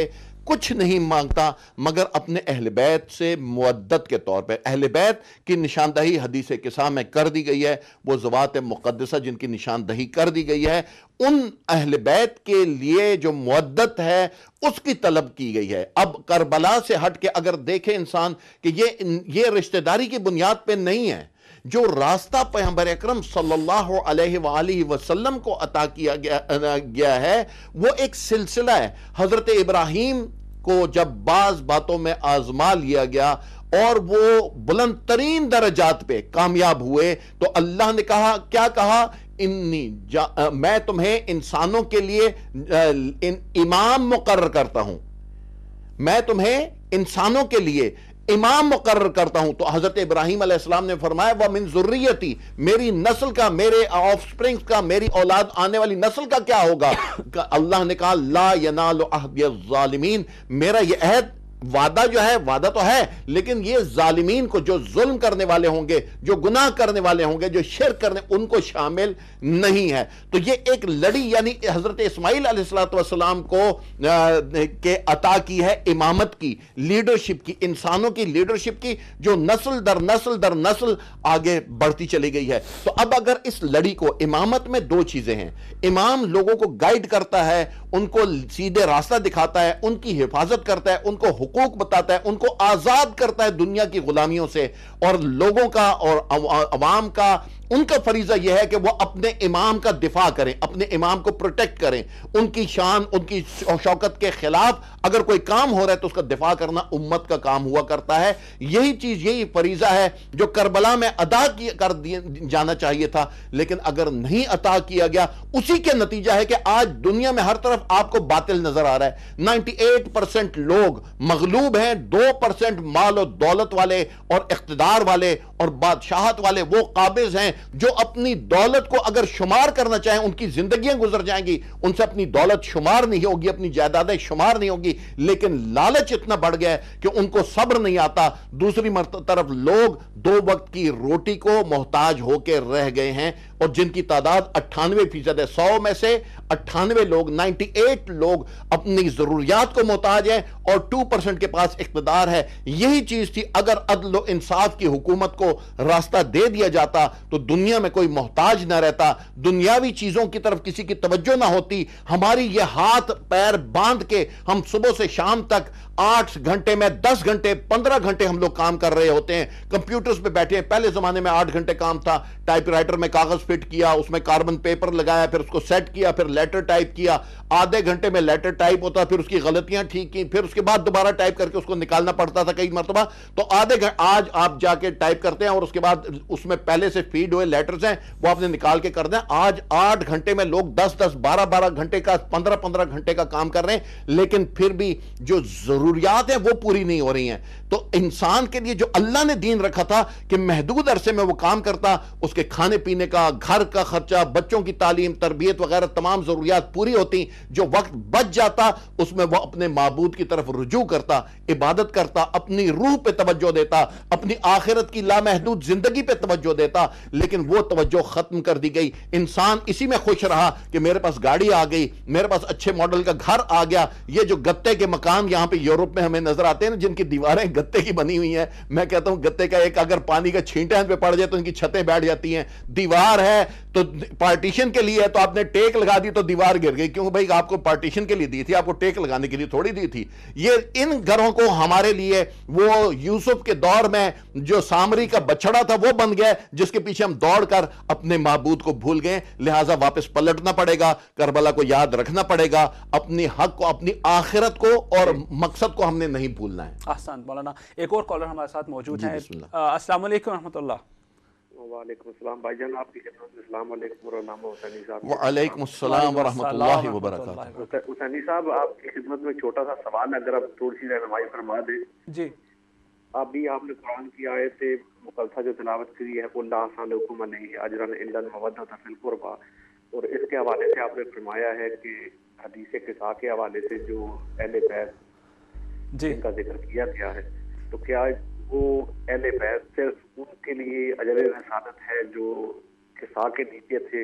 کچھ نہیں مانگتا مگر اپنے اہل بیت سے مودت کے طور پہ. اہل بیت کی نشاندہی حدیث قصہ میں کر دی گئی ہے، وہ ذوات مقدسہ جن کی نشاندہی کر دی گئی ہے، ان اہل بیت کے لیے جو مودت ہے اس کی طلب کی گئی ہے. اب کربلا سے ہٹ کے اگر دیکھے انسان کہ یہ رشتہ داری کی بنیاد پہ نہیں ہے. جو راستہ پیغمبر اکرم صلی اللہ علیہ وآلہ وسلم کو عطا کیا گیا ہے وہ ایک سلسلہ ہے. حضرت ابراہیم کو جب بعض باتوں میں آزما لیا گیا اور وہ بلند ترین درجات پہ کامیاب ہوئے تو اللہ نے کہا، کیا کہا؟ میں تمہیں انسانوں کے لیے امام مقرر کرتا ہوں، میں تمہیں انسانوں کے لیے امام مقرر کرتا ہوں. تو حضرت ابراہیم علیہ السلام نے فرمایا وَمِن ذُرِّيَّتِي، میری نسل کا، میرے آف سپرنگز کا، میری اولاد آنے والی نسل کا کیا ہوگا؟ اللہ نے کہا لا ینال عہد الظالمین، میرا یہ عہد، وعدہ جو ہے وعدہ تو ہے لیکن یہ ظالمین کو، جو ظلم کرنے والے ہوں گے، جو گناہ کرنے والے ہوں گے، جو شرک کرنے، ان کو شامل نہیں ہے. تو یہ ایک لڑی یعنی حضرت اسماعیل علیہ السلام کو کہ عطا کی ہے امامت کی، لیڈرشپ کی، انسانوں کی لیڈرشپ کی، جو نسل در نسل در نسل آگے بڑھتی چلی گئی ہے. تو اب اگر اس لڑی کو، امامت میں دو چیزیں ہیں، امام لوگوں کو گائیڈ کرتا ہے، ان کو سیدھے راستہ دکھاتا ہے، ان کی حفاظت کرتا ہے، ان کو حقوق بتاتا ہے، ان کو آزاد کرتا ہے دنیا کی غلامیوں سے، اور لوگوں کا اور عوام کا، ان کا فریضہ یہ ہے کہ وہ اپنے امام کا دفاع کریں، اپنے امام کو پروٹیکٹ کریں، ان کی شان، ان کی شوکت کے خلاف اگر کوئی کام ہو رہا ہے تو اس کا دفاع کرنا امت کا کام ہوا کرتا ہے. یہی چیز، یہی فریضہ ہے جو کربلا میں ادا کر جانا چاہیے تھا، لیکن اگر نہیں عطا کیا گیا، اسی کے نتیجہ ہے کہ آج دنیا میں ہر طرف آپ کو باطل نظر آ رہا ہے. 98% لوگ مغلوب ہیں، 2% مال و دولت والے اور اقتدار والے اور بادشاہت والے وہ قابض ہیں جو اپنی دولت کو اگر شمار کرنا چاہیں، ان کی زندگیاں گزر جائیں گی، ان سے اپنی دولت شمار نہیں ہوگی، اپنی جائیدادیں شمار نہیں ہوگی، لیکن لالچ اتنا بڑھ گیا ہے کہ ان کو صبر نہیں آتا. دوسری طرف لوگ 2 وقت کی روٹی کو محتاج ہو کے رہ گئے ہیں، اور جن کی تعداد 98% ہے. 100 میں سے 98 لوگ، 98 لوگ اپنی ضروریات کو محتاج ہیں اور 2% کے پاس اقتدار ہے. یہی چیز تھی. اگر عدل و انصاف کی حکومت کو راستہ دے دیا جاتا تو دنیا میں کوئی محتاج نہ رہتا، دنیاوی چیزوں کی طرف کسی کی توجہ نہ ہوتی. ہماری یہ ہاتھ پیر باندھ کے ہم صبح سے شام تک 8 گھنٹے میں 10 گھنٹے 15 گھنٹے ہم لوگ کام کر رہے ہوتے ہیں، کمپیوٹرز پہ بیٹھے ہیں. پہلے زمانے میں 8 گھنٹے کام تھا، ٹائپ رائٹر میں کاغذ فٹ کیا، اس میں کاربن پیپر لگایا، پھر اس کو سیٹ کیا، پھر لیٹر ٹائپ کیا. آدھے گھنٹے میں لیٹر ٹائپ ہوتا، پھر اس کی غلطیاں ٹھیک کی، پھر اس کے بعد دوبارہ ٹائپ کر کے اس کو نکالنا پڑتا تھا کئی مرتبہ. تو آج آپ جا کے ٹائپ کرتے ہیں اور اس کے بعد اس میں پہلے سے فیڈ ہوئے لیٹرز ہیں وہ آپ نے نکال کے کر دیں. آج 8 گھنٹے میں لوگ 10 12 گھنٹے کا 15 گھنٹے کا کام کر رہے ہیں، لیکن پھر بھی جو ضروریات ہیں وہ پوری نہیں ہو رہی ہیں. تو انسان کے لیے جو اللہ نے دین رکھا تھا کہ محدود عرصے میں وہ کام کرتا، اس کے کھانے پینے کا، گھر کا خرچہ، بچوں کی تعلیم، تربیت وغیرہ تمام ضروریات پوری ہوتی، جو وقت بچ جاتا اس میں وہ اپنے معبود کی طرف رجوع کرتا، عبادت کرتا، اپنی روح پہ توجہ دیتا، اپنی آخرت کی لامحدود زندگی پہ توجہ دیتا. لیکن وہ توجہ ختم کر دی گئی. انسان اسی میں خوش رہا کہ میرے پاس گاڑی آ گئی، میرے پاس اچھے ماڈل کا گھر آ گیا. یہ جو گتے کے مکان یہاں پہ یورپ میں ہمیں نظر آتے ہیں نا، جن کی دیواریں گتے کی بنی ہوئی ہیں، میں کہتا ہوں گتے کا ایک اگر پانی کا چھینٹا پہ پڑ جائے تو ان کی چھتیں بیٹھ جاتی ہیں. دیوار ہے تو پارٹیشن کے لیے ہے، تو آپ نے ٹیک لگا دی تو دیوار گر گئی. کیوں بھائی؟ آپ کو پارٹیشن کے لیے دی تھی، آپ کو ٹیک لگانے کے لیے تھوڑی دی تھی. یہ ان گھروں کو ہمارے لیے وہ یوسف کے دور میں جو سامری کا بچڑا تھا وہ بن گیا، جس کے پیچھے ہم دوڑ کر اپنے معبود کو بھول گئے. لہٰذا واپس پلٹنا پڑے گا، کربلا کو یاد رکھنا پڑے گا، اپنی حق کو، اپنی آخرت کو اور مقصد کو ہم نے نہیں بھولنا ہے. احسن مولانا. ایک اور کالر ہمارے ساتھ موجود ہیں. السلام علیکم ورحمۃ اللہ. وعلیکم السلام بھائی جان، آپ کی خدمت میں. السلام علیکم ورحمۃ حسینی صاحب. وعلیکم السلام ورحمۃ اللہ وبرکاتہ. حسینی صاحب آپ کی خدمت میں چھوٹا سا سوال ہے، اگر آپ تھوڑی سی رہنمائی فرما دیں. جی. ابھی آپ نے قرآن کی آیت مقدسہ جو تلاوت کی ہے قل لا اسألکم علیہ اجرا الا المودۃ فی القربى، اور اس کے حوالے سے آپ نے فرمایا ہے کہ حدیث قصہ کے حوالے سے جو اہل بیت جن کا ذکر کیا گیا ہے، تو کیا وہ اہل بیت صرف ان کے لیے اجر رسالت ہے جو قصہ کے نیچے تھے،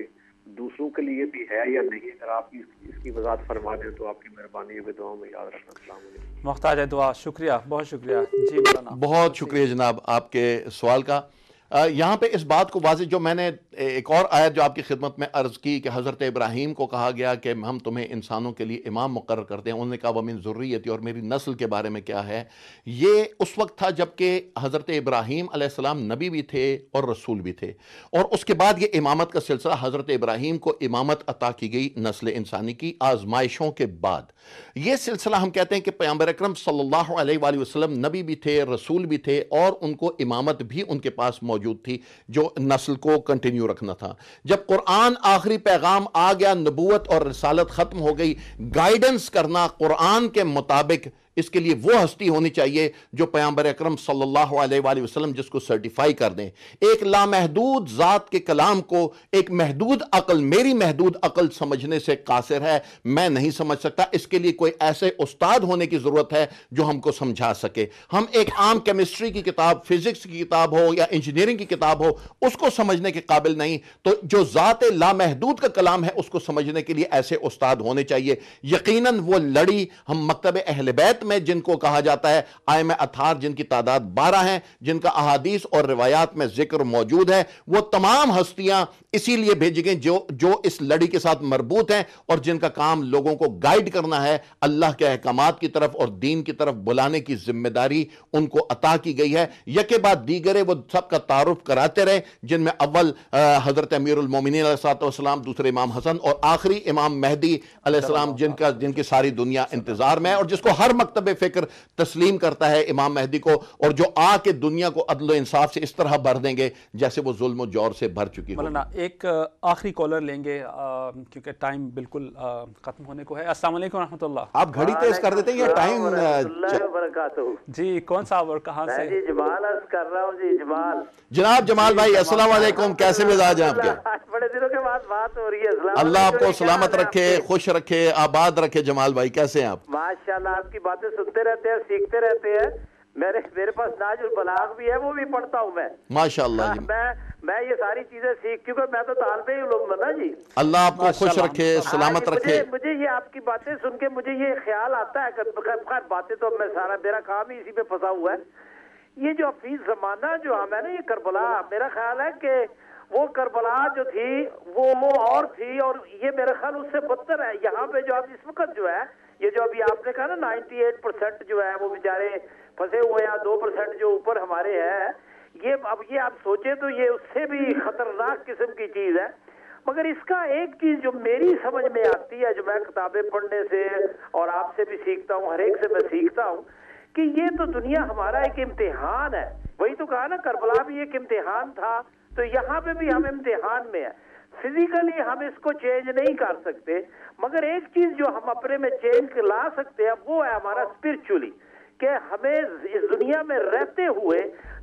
دوسروں کے لیے بھی ہے یا نہیں؟ اگر آپ اس کی وضاحت فرما دیں تو آپ کی مہربانی ہے، دعاؤں میں یاد رکھنا۔ السلام علیکم۔ محتاج ہے دعا، شکریہ، بہت شکریہ جی مولانا، بہت شکریہ جناب آپ کے سوال کا۔ یہاں پہ اس بات کو واضح، جو میں نے ایک اور آیت جو آپ کی خدمت میں عرض کی کہ حضرت ابراہیم کو کہا گیا کہ ہم تمہیں انسانوں کے لیے امام مقرر کرتے ہیں، انہوں نے کہا وَمِن ذُرِّيَّتِي، اور میری نسل کے بارے میں کیا ہے، یہ اس وقت تھا جب کہ حضرت ابراہیم علیہ السلام نبی بھی تھے اور رسول بھی تھے، اور اس کے بعد یہ امامت کا سلسلہ، حضرت ابراہیم کو امامت عطا کی گئی نسل انسانی کی آزمائشوں کے بعد۔ یہ سلسلہ ہم کہتے ہیں کہ پیغمبر اکرم صلی اللہ علیہ وآلہ وسلم نبی بھی تھے، رسول بھی تھے، اور ان کو امامت بھی ان کے پاس موجود تھی جو نسل کو کنٹینیو رکھنا تھا۔ جب قرآن آخری پیغام آ گیا، نبوت اور رسالت ختم ہو گئی، گائیڈنس کرنا قرآن کے مطابق، اس کے لیے وہ ہستی ہونی چاہیے جو پیغمبر اکرم صلی اللہ علیہ وآلہ وسلم جس کو سرٹیفائی کر دیں۔ ایک لامحدود ذات کے کلام کو ایک محدود عقل، میری محدود عقل سمجھنے سے قاصر ہے، میں نہیں سمجھ سکتا۔ اس کے لیے کوئی ایسے استاد ہونے کی ضرورت ہے جو ہم کو سمجھا سکے۔ ہم ایک عام کیمسٹری کی کتاب، فزکس کی کتاب ہو یا انجینئرنگ کی کتاب ہو، اس کو سمجھنے کے قابل نہیں، تو جو ذات لامحدود کا کلام ہے اس کو سمجھنے کے لیے ایسے استاد ہونے چاہیے۔ یقیناً وہ لڑی ہم مکتب اہل بیت میں جن کو کہا جاتا ہے ائمہ اطہار، جن کی تعداد 12 ہیں، جن کا احادیث اور روایات میں ذکر موجود ہے، وہ تمام ہستیاں اسی لیے بھیجی گئیں جو اس لڑی کے ساتھ مربوط ہیں اور جن کا کام لوگوں کو گائیڈ کرنا ہے، اللہ کے احکامات کی طرف اور دین کی طرف بلانے کی ذمہ داری ان کو عطا کی گئی ہے۔ یکے بعد دیگرے وہ سب کا تعارف کراتے رہے، جن میں اول حضرت امیر المومنین علیہ السلام، دوسرے امام حسن، اور آخری امام مہدی علیہ السلام، جن کی ساری دنیا انتظار میں ہے، اور جس کو ہر مکتب فکر تسلیم کرتا ہے امام مہدی کو، اور جو آ کے دنیا کو عدل و انصاف سے اس طرح بھر دیں گے جیسے وہ ظلم و جور سے بھر چکی مولانا ایک آخری کالر لیں گے کیونکہ ٹائم بالکل ختم ہونے کو ہے۔ السلام علیکم ورحمۃ اللہ۔ آپ گھڑی تیز کر دیتے ہیں یہ ٹائم؟ اللہ وبرکاتہ۔ جی کون صاحب اور کہاں سے؟ جی جمال عرض کر رہا ہوں۔ جی جمال، جناب جمال بھائی السلام علیکم، کیسے مزاج ہیں آپ کے؟ بڑے دنوں کے بعد بات ہو رہی ہے۔ اللہ آپ کو سلامت رکھے، خوش رکھے، آباد رکھے۔ جمال بھائی کیسے ہیں آپ؟ ماشاءاللہ، آپ کی باتیں سنتے رہتے ہیں، سیکھتے رہتے ہیں۔ میرے پاس ناج البلاغ بھی ہے، وہ بھی پڑھتا ہوں میں ماشاءاللہ جی۔ میں یہ ساری چیزیں سیکھ، کیونکہ میں تو طالب علم ہوں نا جی۔ اللہ آپ کو خوش رکھے، سلامت رکھے۔ مجھے یہ آپ کی باتیں سن کے مجھے یہ خیال آتا ہے کہ خیر باتیں تو میں سارا میرا کام ہی اسی میں پھنسا ہوا ہے۔ یہ جو حفیظ زمانہ جو ہم ہے نا، یہ کربلا، میرا خیال ہے کہ وہ کربلا جو تھی وہ اور تھی، اور یہ میرا خیال اس سے بدتر ہے۔ یہاں پہ جو اب اس وقت جو ہے، یہ جو ابھی آپ نے کہا نا 98% جو ہے وہ بیچارے پھنسے ہوئے ہیں، 2% جو اوپر ہمارے ہے، یہ اب یہ آپ سوچیں تو یہ اس سے بھی خطرناک قسم کی چیز ہے۔ مگر اس کا ایک چیز جو میری سمجھ میں آتی ہے، جو میں کتابیں پڑھنے سے اور آپ سے بھی سیکھتا ہوں، ہر ایک سے میں سیکھتا ہوں، کہ یہ تو دنیا ہمارا ایک امتحان ہے۔ وہی تو کہا نا، کربلا بھی ایک امتحان تھا، تو یہاں پہ بھی ہم امتحان میں ہیں۔ فزیکلی ہم اس کو چینج نہیں کر سکتے، مگر ایک چیز جو ہم اپنے میں چینج لا سکتے ہیں وہ ہے ہمارا اسپرچولی، کہ ہمیں اس دنیا میں رہتے ہوئے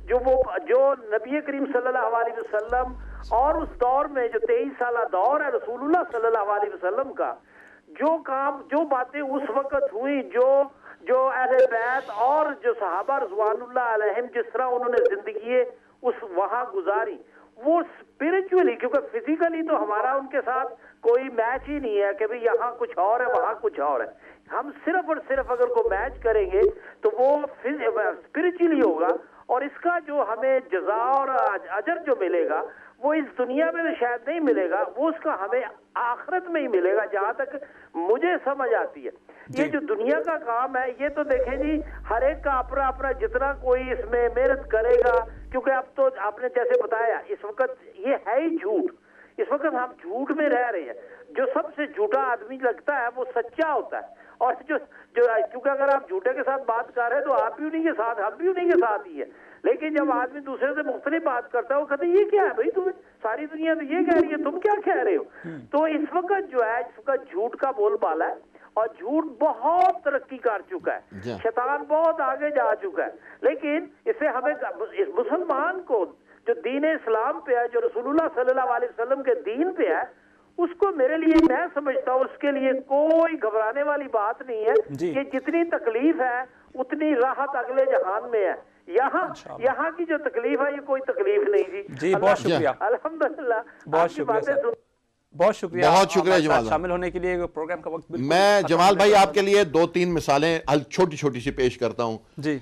جو نبی کریم صلی اللہ علیہ وسلم اور اس دور میں جو 23 سالہ دور ہے رسول اللہ صلی اللہ علیہ وسلم کا، جو کام، جو باتیں اس وقت ہوئی، جو اہل بیت اور جو صحابہ رضوان اللہ علیہم جس طرح انہوں نے زندگی اس وہاں گزاری، وہ اسپرچولی، کیونکہ فزیکلی تو ہمارا ان کے ساتھ کوئی میچ ہی نہیں ہے کہ بھئی یہاں کچھ اور ہے وہاں کچھ اور ہے۔ ہم صرف اور صرف اگر کو میچ کریں گے تو وہ اسپرچولی ہوگا، اور اس کا جو ہمیں جزا اور اجر جو ملے گا وہ اس دنیا میں شاید نہیں ملے گا، وہ اس کا ہمیں آخرت میں ہی ملے گا، جہاں تک مجھے سمجھ آتی ہے۔ یہ جو دنیا کا کام ہے، یہ تو دیکھیں جی، ہر ایک کا اپنا اپنا جتنا کوئی اس میں محنت کرے گا، کیونکہ اب تو آپ نے جیسے بتایا اس وقت یہ ہے ہی جھوٹ، اس وقت ہم جھوٹ میں رہ رہے ہیں۔ جو سب سے جھوٹا آدمی لگتا ہے وہ سچا ہوتا ہے، اور جو کیونکہ اگر آپ جھوٹے کے ساتھ بات کر رہے ہیں تو آپ بھی انہیں کے ساتھ، ہم بھی انہیں کے ساتھ ہی ہے۔ لیکن جب آدمی دوسرے سے مختلف بات کرتا ہے، وہ کہتے ہیں یہ کیا ہے بھائی، تمہیں ساری دنیا تو یہ کہہ رہی ہے، تم کیا کہہ رہے ہو؟ تو اس وقت جو ہے، اس وقت جھوٹ کا بول بالا ہے، اور جھوٹ بہت ترقی کر چکا ہے، شیطان بہت آگے جا چکا ہے۔ لیکن اسے ہمیں اس مسلمان کو جو دین اسلام پہ ہے، جو رسول اللہ صلی اللہ علیہ وسلم کے دین پہ ہے، اس کو میرے لیے میں سمجھتا ہوں اس کے لیے کوئی گھبرانے والی بات نہیں ہے کہ جتنی تکلیف ہے اتنی راحت اگلے جہان میں ہے۔ یہاں کی جو تکلیف ہے یہ کوئی تکلیف نہیں جی بہت شکریہ، الحمدللہ، بہت شکریہ۔ بہت شکریہ جمال، شامل ہونے کے لیے. پروگرام کا وقت بالکل میں جمال بھائی آپ کے لیے 2-3 مثالیں چھوٹی چھوٹی سی پیش کرتا ہوں. جی.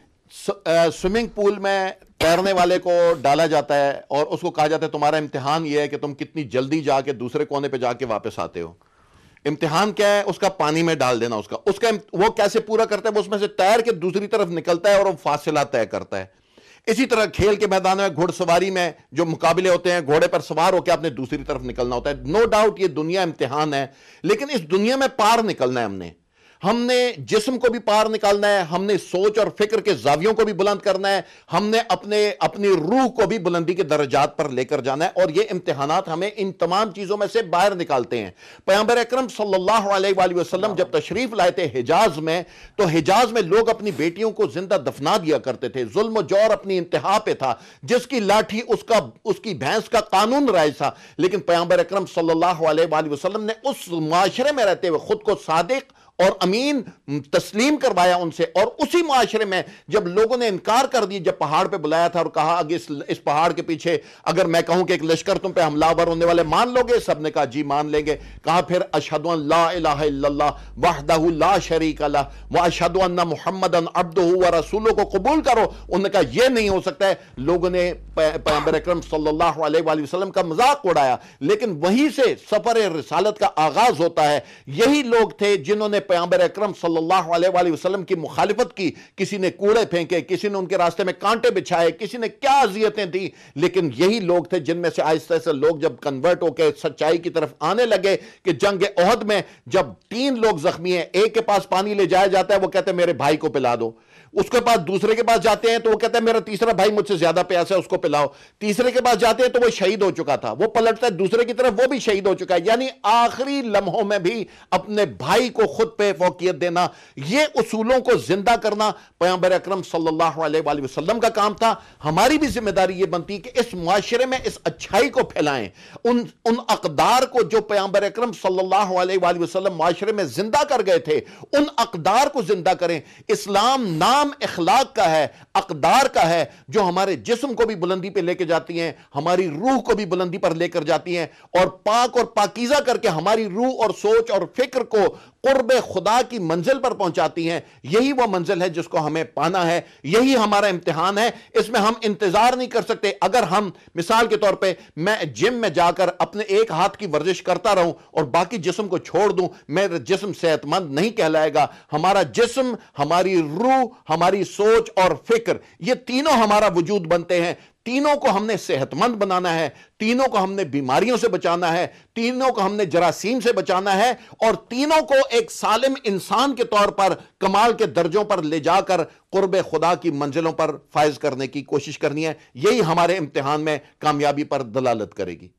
سوئمنگ پول میں تیرنے والے کو ڈالا جاتا ہے اور اس کو کہا جاتا ہے تمہارا امتحان یہ ہے کہ تم کتنی جلدی جا کے دوسرے کونے پہ جا کے واپس آتے ہو. امتحان کیا ہے؟ اس کا پانی میں ڈال دینا. اس کا وہ کیسے پورا کرتا ہے؟ وہ اس میں سے تیر کے دوسری طرف نکلتا ہے اور وہ فاصلہ طے کرتا ہے. اسی طرح کھیل کے میدان میں گھڑ سواری میں جو مقابلے ہوتے ہیں، گھوڑے پر سوار ہو کے آپ نے دوسری طرف نکلنا ہوتا ہے. نو ڈاؤٹ یہ دنیا امتحان ہے، لیکن اس دنیا میں پار نکلنا ہے. ہم نے جسم کو بھی پار نکالنا ہے، ہم نے سوچ اور فکر کے زاویوں کو بھی بلند کرنا ہے، ہم نے اپنی روح کو بھی بلندی کے درجات پر لے کر جانا ہے. اور یہ امتحانات ہمیں ان تمام چیزوں میں سے باہر نکالتے ہیں. پیغمبر اکرم صلی اللہ علیہ وآلہ وسلم جب تشریف لائے تھے حجاز میں، تو حجاز میں لوگ اپنی بیٹیوں کو زندہ دفنا دیا کرتے تھے. ظلم و جور اپنی انتہا پہ تھا. جس کی لاٹھی اس کی بھینس کا قانون رائج تھا. لیکن پیغمبر اکرم صلی اللہ علیہ وآلہ وسلم نے اس معاشرے میں رہتے ہوئے خود کو صادق اور امین تسلیم کروایا ان سے. اور اسی معاشرے میں جب لوگوں نے انکار کر دی، جب پہاڑ پہ بلایا تھا اور کہا اگر اس پہاڑ کے پیچھے اگر میں کہوں کہ ایک لشکر تم پہ حملہ آور ہونے والے، مان لو گے؟ سب نے کہا جی مان لیں گے. کہا پھر اشہد ان لا الہ الا اللہ وحدہ لا شریک لہ واشہد ان محمدًا عبدہ ورسولہ کو قبول کرو. انہوں نے کہا یہ نہیں ہو سکتا ہے. لوگوں نے پیغمبر اکرم صلی اللہ علیہ وآلہ وسلم کا مذاق اڑایا. لیکن وہیں سے سفر رسالت کا آغاز ہوتا ہے. یہی لوگ تھے جنہوں نے پیغمبر اکرم صلی اللہ علیہ وآلہ وسلم کی مخالفت کی. کسی نے کوڑے پھینکے، کسی نے ان کے راستے میں کانٹے بچھائے، کسی نے کیا اذیتیں دی. لیکن یہی لوگ تھے جن میں سے آہستہ سے لوگ جب کنورٹ ہو کے سچائی کی طرف آنے لگے کہ جنگ احد میں جب 3 لوگ زخمی ہیں، ایک کے پاس پانی لے جایا جاتا ہے، وہ کہتے ہیں میرے بھائی کو پلا دو. اس کے پاس دوسرے کے پاس جاتے ہیں تو وہ کہتا ہے میرا تیسرا بھائی مجھ سے زیادہ پیاسا ہے، اس کو پلاؤ. تیسرے کے پاس جاتے ہیں تو وہ شہید ہو چکا تھا، وہ پلٹتا ہے دوسرے کی طرف، وہ بھی شہید ہو چکا ہے. یعنی آخری لمحوں میں بھی اپنے بھائی کو خود پہ فوقیت دینا، یہ اصولوں کو زندہ کرنا پیغمبر اکرم صلی اللہ علیہ وآلہ وسلم کا کام تھا. ہماری بھی ذمہ داری یہ بنتی کہ اس معاشرے میں اس اچھائی کو پھیلائیں. ان اقدار کو جو پیغمبر اکرم صلی اللہ علیہ وآلہ وسلم معاشرے میں زندہ کر گئے تھے، ان اقدار کو زندہ کریں. اسلام نام اخلاق کا ہے، اقدار کا ہے، جو ہمارے جسم کو بھی بلندی پہ لے کے جاتی ہیں، ہماری روح کو بھی بلندی پر لے کر جاتی ہیں، اور پاک اور پاکیزہ کر کے ہماری روح اور سوچ اور فکر کو قرب خدا کی منزل پر پہنچاتی ہیں. یہی وہ منزل ہے جس کو ہمیں پانا ہے. یہی ہمارا امتحان ہے. اس میں ہم انتظار نہیں کر سکتے. اگر ہم مثال کے طور پہ میں جم میں جا کر اپنے ایک ہاتھ کی ورزش کرتا رہوں اور باقی جسم کو چھوڑ دوں، میرا جسم صحت مند نہیں کہلائے گا. ہمارا جسم، ہماری روح، ہماری سوچ اور فکر، یہ تینوں ہمارا وجود بنتے ہیں. تینوں کو ہم نے صحت مند بنانا ہے، تینوں کو ہم نے بیماریوں سے بچانا ہے، تینوں کو ہم نے جراثیم سے بچانا ہے، اور تینوں کو ایک سالم انسان کے طور پر کمال کے درجوں پر لے جا کر قرب خدا کی منزلوں پر فائز کرنے کی کوشش کرنی ہے. یہی ہمارے امتحان میں کامیابی پر دلالت کرے گی.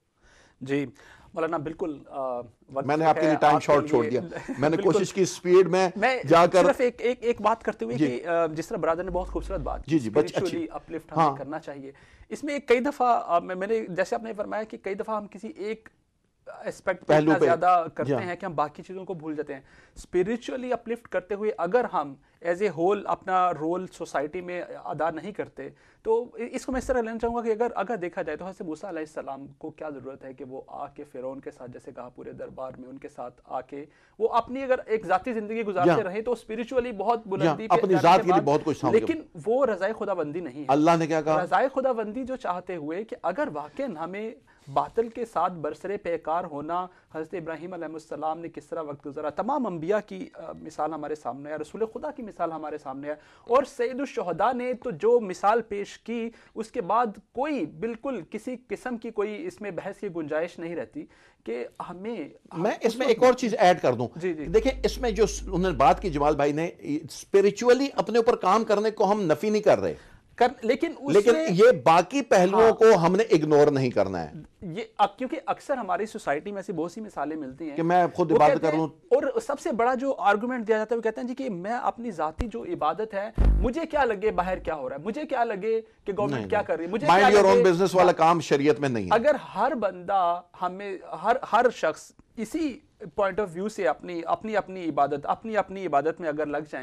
جی مولانا بالکل. میں نے آپ کے لیے ٹائم شارٹ چھوڑ دیا. میں نے کوشش کی سپیڈ میں جا کر صرف ایک بات کرتے ہوئے کہ جس طرح برادر نے بہت خوبصورت بات کی، اسپریچولی اپلفٹ ہمیں کرنا چاہیے. اس میں کئی دفعہ میں نے جیسے آپ نے فرمایا کہ کئی دفعہ ہم کسی ایک اسپیکٹ پہ اتنا زیادہ کرتے ہیں کہ ہم باقی چیزوں کو بھول جاتے ہیں. اسپریچولی اپلفٹ کرتے ہوئے اگر ہم ایز اے ہول اپنا رول سوسائٹی میں ادا نہیں کرتے تو اس کو میں اس طرح لینا چاہوں گا کہ اگر دیکھا جائے تو حضرت موسیٰ علیہ السلام کو کیا ضرورت ہے کہ وہ آ کے فرعون کے ساتھ، جیسے کہا پورے دربار میں ان کے ساتھ آ کے وہ اپنی اگر ایک ذاتی زندگی گزارتے رہے تو اسپریچولی بہت بلندی پہ اپنی ذات کے لیے بہت کچھ، لیکن وہ رضائے خدا بندی نہیں ہے. اللہ نے کیا کہا؟ رضائے خدا بندی جو چاہتے ہوئے کہ اگر واقعاً ہمیں باطل کے ساتھ برسرے پیکار ہونا، حضرت ابراہیم علیہ السلام نے کس طرح وقت گزارا، تمام انبیاء کی مثال ہمارے سامنے ہے، رسول خدا کی مثال ہمارے سامنے ہے، اور سید الشہداء نے تو جو مثال پیش کی اس کے بعد کوئی بالکل کسی قسم کی کوئی اس میں بحث کی گنجائش نہیں رہتی کہ میں اس میں ایک اور چیز ایڈ کر دوں. دیکھیں اس میں جو انہوں نے بات کی جمال بھائی نے، اسپریچولی اپنے اوپر کام کرنے کو ہم نفی نہیں کر رہے، لیکن یہ باقی پہلوؤں کو ہم نے اگنور نہیں کرنا ہے. یہ کیونکہ اکثر ہماری سوسائٹی میں ایسی بہت سی مثالیں ملتی ہیں کہ میں خود عبادت کر لوں، اور سب سے بڑا جو آرگومنٹ دیا جاتا ہے وہ کہتے ہیں جی کہ میں اپنی ذاتی جو عبادت ہے، مجھے کیا لگے باہر کیا ہو رہا ہے، مجھے کیا لگے کہ گورنمنٹ کیا کر رہی ہے، مجھے مائنڈ یور اون بزنس والا کام شریعت میں نہیں ہے. اگر ہر بندہ ہمیں ہر شخص اسی پوائنٹ آف ویو سے اپنی عبادت میں اگر لگ جائیں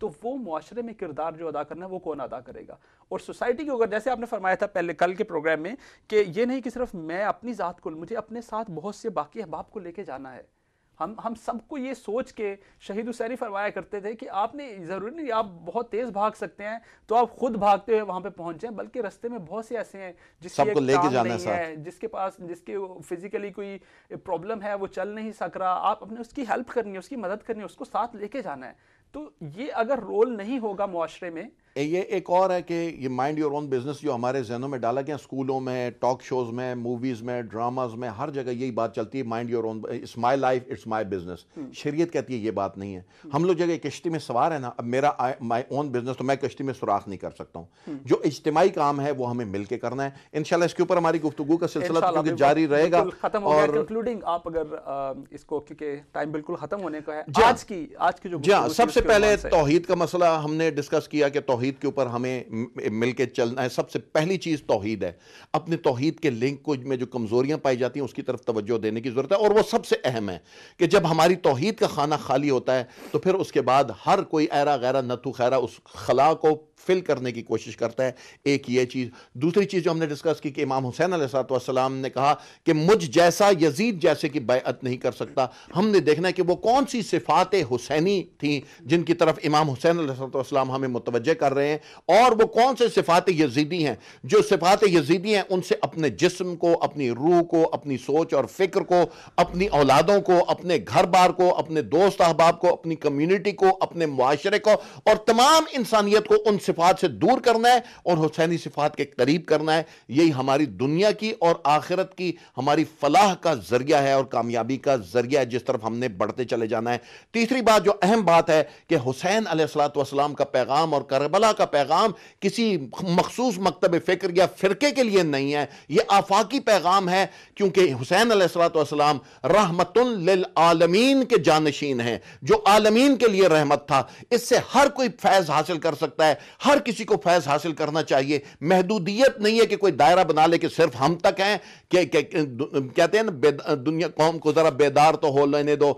تو وہ معاشرے میں کردار جو ادا کرنا ہے وہ کون ادا کرے گا؟ اور سوسائٹی کے اوپر جیسے آپ نے فرمایا تھا پہلے کل کے پروگرام میں کہ یہ نہیں کہ صرف میں اپنی ذات کو، مجھے اپنے ساتھ بہت سے باقی احباب کو لے کے جانا ہے. ہم سب کو یہ سوچ کے شہید حسینی فرمایا کرتے تھے کہ آپ نے ضروری نہیں آپ بہت تیز بھاگ سکتے ہیں تو آپ خود بھاگتے ہوئے وہاں پہ پہنچ جائیں، بلکہ رستے میں بہت سے ایسے ہیں جس کی ایک ٹانگ نہیں ہے، جس کے پاس جس کے فزیکلی کوئی پرابلم ہے، وہ چل نہیں سک رہا، آپ اپنے اس کی ہیلپ کرنی ہے، اس کی مدد کرنی ہے، اس کو ساتھ لے کے جانا ہے. تو یہ اگر رول نہیں ہوگا معاشرے میں. یہ ایک اور ہے کہ یہ مائنڈ یور اون بزنس جو ہمارے ذہنوں میں ڈالا گیا، اسکولوں میں، ٹاک شوز میں، موویز میں، ڈراماز میں، ہر جگہ یہی بات چلتی ہے، mind your own, it's my life, it's my business. شریعت کہتی ہے یہ بات نہیں ہے. ہم لوگ جگہ کشتی میں سوار ہیں نا، اب میرا مائی اون بزنس تو میں کشتی میں سوراخ نہیں کر سکتا ہوں. جو اجتماعی کام ہے وہ ہمیں مل کے کرنا ہے. انشاءاللہ اس کے اوپر ہماری گفتگو کا سلسلہ کیونکہ جاری رہے گا. ختم ہو گیا کنکلوڈنگ آپ اگر اس کو، کیونکہ ٹائم بالکل ختم ہونے کا ہے. آج کی جو سب سے پہلے توحید کا مسئلہ ہم نے ڈسکس کیا کہ توحید کے اوپر ہمیں مل کے چلنا ہے. سب سے پہلی چیز توحید ہے. اپنے توحید کے لنک کو میں جو کمزوریاں پائی جاتی ہیں اس کی طرف توجہ دینے کی ضرورت ہے. اور وہ سب سے اہم ہے کہ جب ہماری توحید کا خانہ خالی ہوتا ہے تو پھر اس کے بعد ہر کوئی ایرا غیرہ نتو خیرہ اس خلا کو فل کرنے کی کوشش کرتا ہے. ایک یہ چیز. دوسری چیز جو ہم نے ڈسکس کی کہ امام حسین علیہ السلام نے کہا کہ مجھ جیسا یزید جیسے کی بیعت نہیں کر سکتا. ہم نے دیکھنا ہے کہ وہ کون سی صفات حسینی تھیں جن کی طرف امام حسین علیہ السلام ہمیں متوجہ کر رہے ہیں، اور وہ کون سے صفات یزیدی ہیں. جو صفات یزیدی ہیں ان سے اپنے جسم کو، اپنی روح کو، اپنی سوچ اور فکر کو، اپنی اولادوں کو، اپنے گھر بار کو، اپنے دوست احباب کو، اپنی کمیونٹی کو، اپنے معاشرے کو اور تمام انسانیت کو ان صفات سے دور کرنا ہے اور حسینی صفات کے قریب کرنا ہے. یہی ہماری دنیا کی اور آخرت کی ہماری فلاح کا ذریعہ ہے اور کامیابی کا ذریعہ ہے جس طرف ہم نے بڑھتے چلے جانا ہے. تیسری بات جو اہم بات ہے کہ حسین علیہ السلام کا پیغام اور کربلا کا پیغام کسی مخصوص مکتب فکر یا فرقے کے لیے نہیں ہے، یہ آفاقی پیغام ہے، کیونکہ حسین علیہ السلام رحمت للعالمین کے جانشین ہیں، جو عالمین کے لیے رحمت تھا. اس سے ہر کوئی فیض حاصل کر سکتا ہے، ہر کسی کو فیض حاصل کرنا چاہیے. محدودیت نہیں ہے کہ کوئی دائرہ بنا لے کہ صرف ہم تک ہیں، کہ کہتے ہیں نا دنیا قوم کو ذرا بیدار تو ہو لینے دو،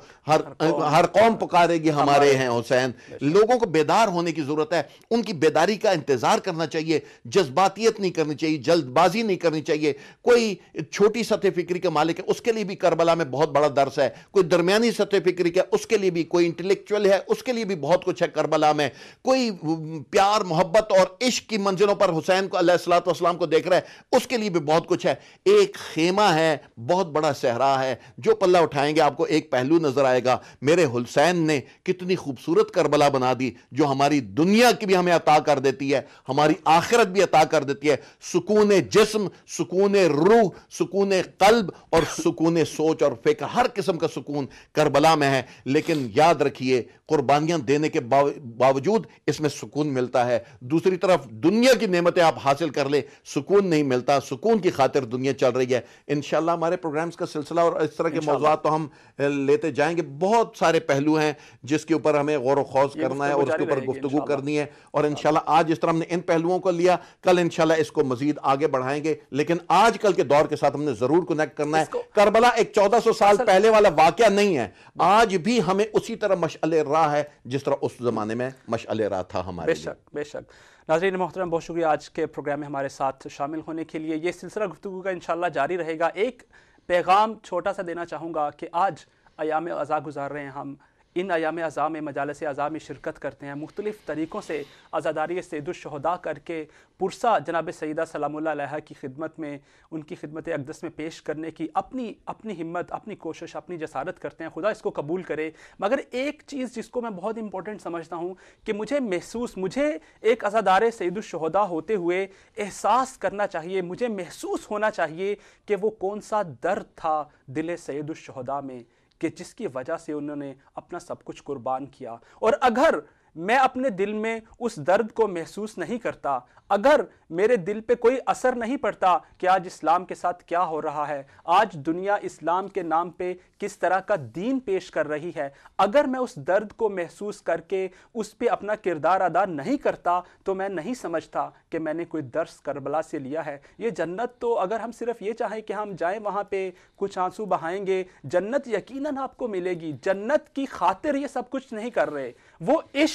ہر قوم پکارے گی ہمارے ہیں حسین. لوگوں کو بیدار ہونے کی ضرورت ہے، ان کی بیداری کا انتظار کرنا چاہیے، جذباتیت نہیں کرنی چاہیے، جلد بازی نہیں کرنی چاہیے. کوئی چھوٹی سطح فکری کا مالک ہے اس کے لیے بھی کربلا میں بہت بڑا درس ہے، کوئی درمیانی سطح فکری کا اس کے لیے بھی، کوئی انٹلیکچوئل ہے اس کے لیے بھی بہت کچھ ہے کربلا میں. کوئی پیار محبت اور عشق کی منزلوں پر حسین کو علیہ السلام کو دیکھ رہا ہے اس کے لیے بھی بہت کچھ ہے. ایک خیمہ ہے، بہت بڑا صحرا ہے، جو پلہ اٹھائیں گے آپ کو ایک پہلو نظر آئے گا. میرے حسین نے کتنی خوبصورت کربلا بنا دی جو ہماری دنیا کی بھی ہمیں عطا کر دیتی ہے، ہماری آخرت بھی عطا کر دیتی ہے. سکون جسم، سکون روح، سکون قلب اور سکون سوچ اور فکر، ہر قسم کا سکون کربلا میں ہے. لیکن یاد رکھیے قربانیاں دینے کے باوجود اس میں سکون ملتا ہے. دوسری طرف دنیا کی نعمتیں آپ حاصل کر لیں، سکون نہیں ملتا. سکون کی خاطر دنیا چل رہی ہے. انشاءاللہ ہمارے پروگرامز کا سلسلہ اور اس طرح کے موضوعات تو ہم لیتے جائیں گے. بہت سارے پہلو ہیں جس کے اوپر ہمیں غور و خوض کرنا ہے اور اس کے اوپر گفتگو کرنی ہے. اور انشاءاللہ آج اس طرح ہم نے ان پہلوؤں کو لیا، کل انشاءاللہ اس کو مزید آگے بڑھائیں گے. لیکن آج کل کے دور کے ساتھ ہم نے ضرور کنیکٹ کرنا ہے. کربلا ایک 1400 سال پہلے والا واقعہ نہیں ہے، آج بھی ہمیں اسی طرح مشعل راہ ہے جس طرح اس زمانے میں مشعل راہ تھا ہمارے. بے شک بے شک. ناظرین محترم بہت شکریہ آج کے پروگرام میں ہمارے ساتھ شامل ہونے کے لیے. یہ سلسلہ گفتگو کا انشاءاللہ جاری رہے گا. ایک پیغام چھوٹا سا دینا چاہوں گا کہ آج ایام عزا گزار رہے ہیں ہم. ان ایام عزا میں مجالس عزا میں شرکت کرتے ہیں، مختلف طریقوں سے عزاداری سید الشہداء کر کے پرسہ جناب سیدہ سلام اللہ علیہا کی خدمت میں، ان کی خدمت اقدس میں پیش کرنے کی اپنی ہمت، اپنی کوشش، اپنی جسارت کرتے ہیں. خدا اس کو قبول کرے. مگر ایک چیز جس کو میں بہت امپورٹنٹ سمجھتا ہوں کہ مجھے ایک عزادار سید الشہداء ہوتے ہوئے احساس کرنا چاہیے، مجھے محسوس ہونا چاہیے کہ وہ کون سا درد تھا دل سید الشہداء میں کہ جس کی وجہ سے انہوں نے اپنا سب کچھ قربان کیا. اور اگر میں اپنے دل میں اس درد کو محسوس نہیں کرتا، اگر میرے دل پہ کوئی اثر نہیں پڑتا کہ آج اسلام کے ساتھ کیا ہو رہا ہے، آج دنیا اسلام کے نام پہ کس طرح کا دین پیش کر رہی ہے، اگر میں اس درد کو محسوس کر کے اس پہ اپنا کردار ادا نہیں کرتا تو میں نہیں سمجھتا کہ میں نے کوئی درس کربلا سے لیا ہے. یہ جنت تو اگر ہم صرف یہ چاہیں کہ ہم جائیں وہاں پہ کچھ آنسو بہائیں گے، جنت یقیناً آپ کو ملے گی. جنت کی خاطر یہ سب کچھ نہیں کر رہے، وہ عشق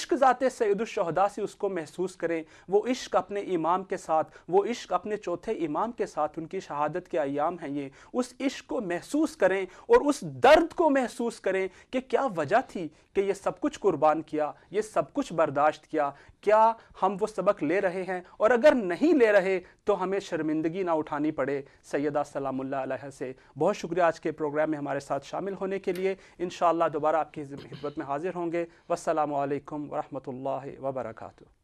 عشق ذات سید الشہداء سے اس کو محسوس کریں، وہ عشق اپنے امام کے ساتھ، وہ عشق اپنے چوتھے امام کے ساتھ، ان کی شہادت کے ایام ہیں یہ، اس عشق کو محسوس کریں اور اس درد کو محسوس کریں کہ کیا وجہ تھی کہ یہ سب کچھ قربان کیا، یہ سب کچھ برداشت کیا، کیا ہم وہ سبق لے رہے ہیں، اور اگر نہیں لے رہے تو ہمیں شرمندگی نہ اٹھانی پڑے سیدہ سلام اللہ علیہ سے۔ بہت شکریہ آج کے پروگرام میں ہمارے ساتھ شامل ہونے کے لیے، انشاءاللہ دوبارہ آپ کی خدمت میں حاضر ہوں گے۔ والسلام علیکم ورحمۃ اللہ وبرکاتہ۔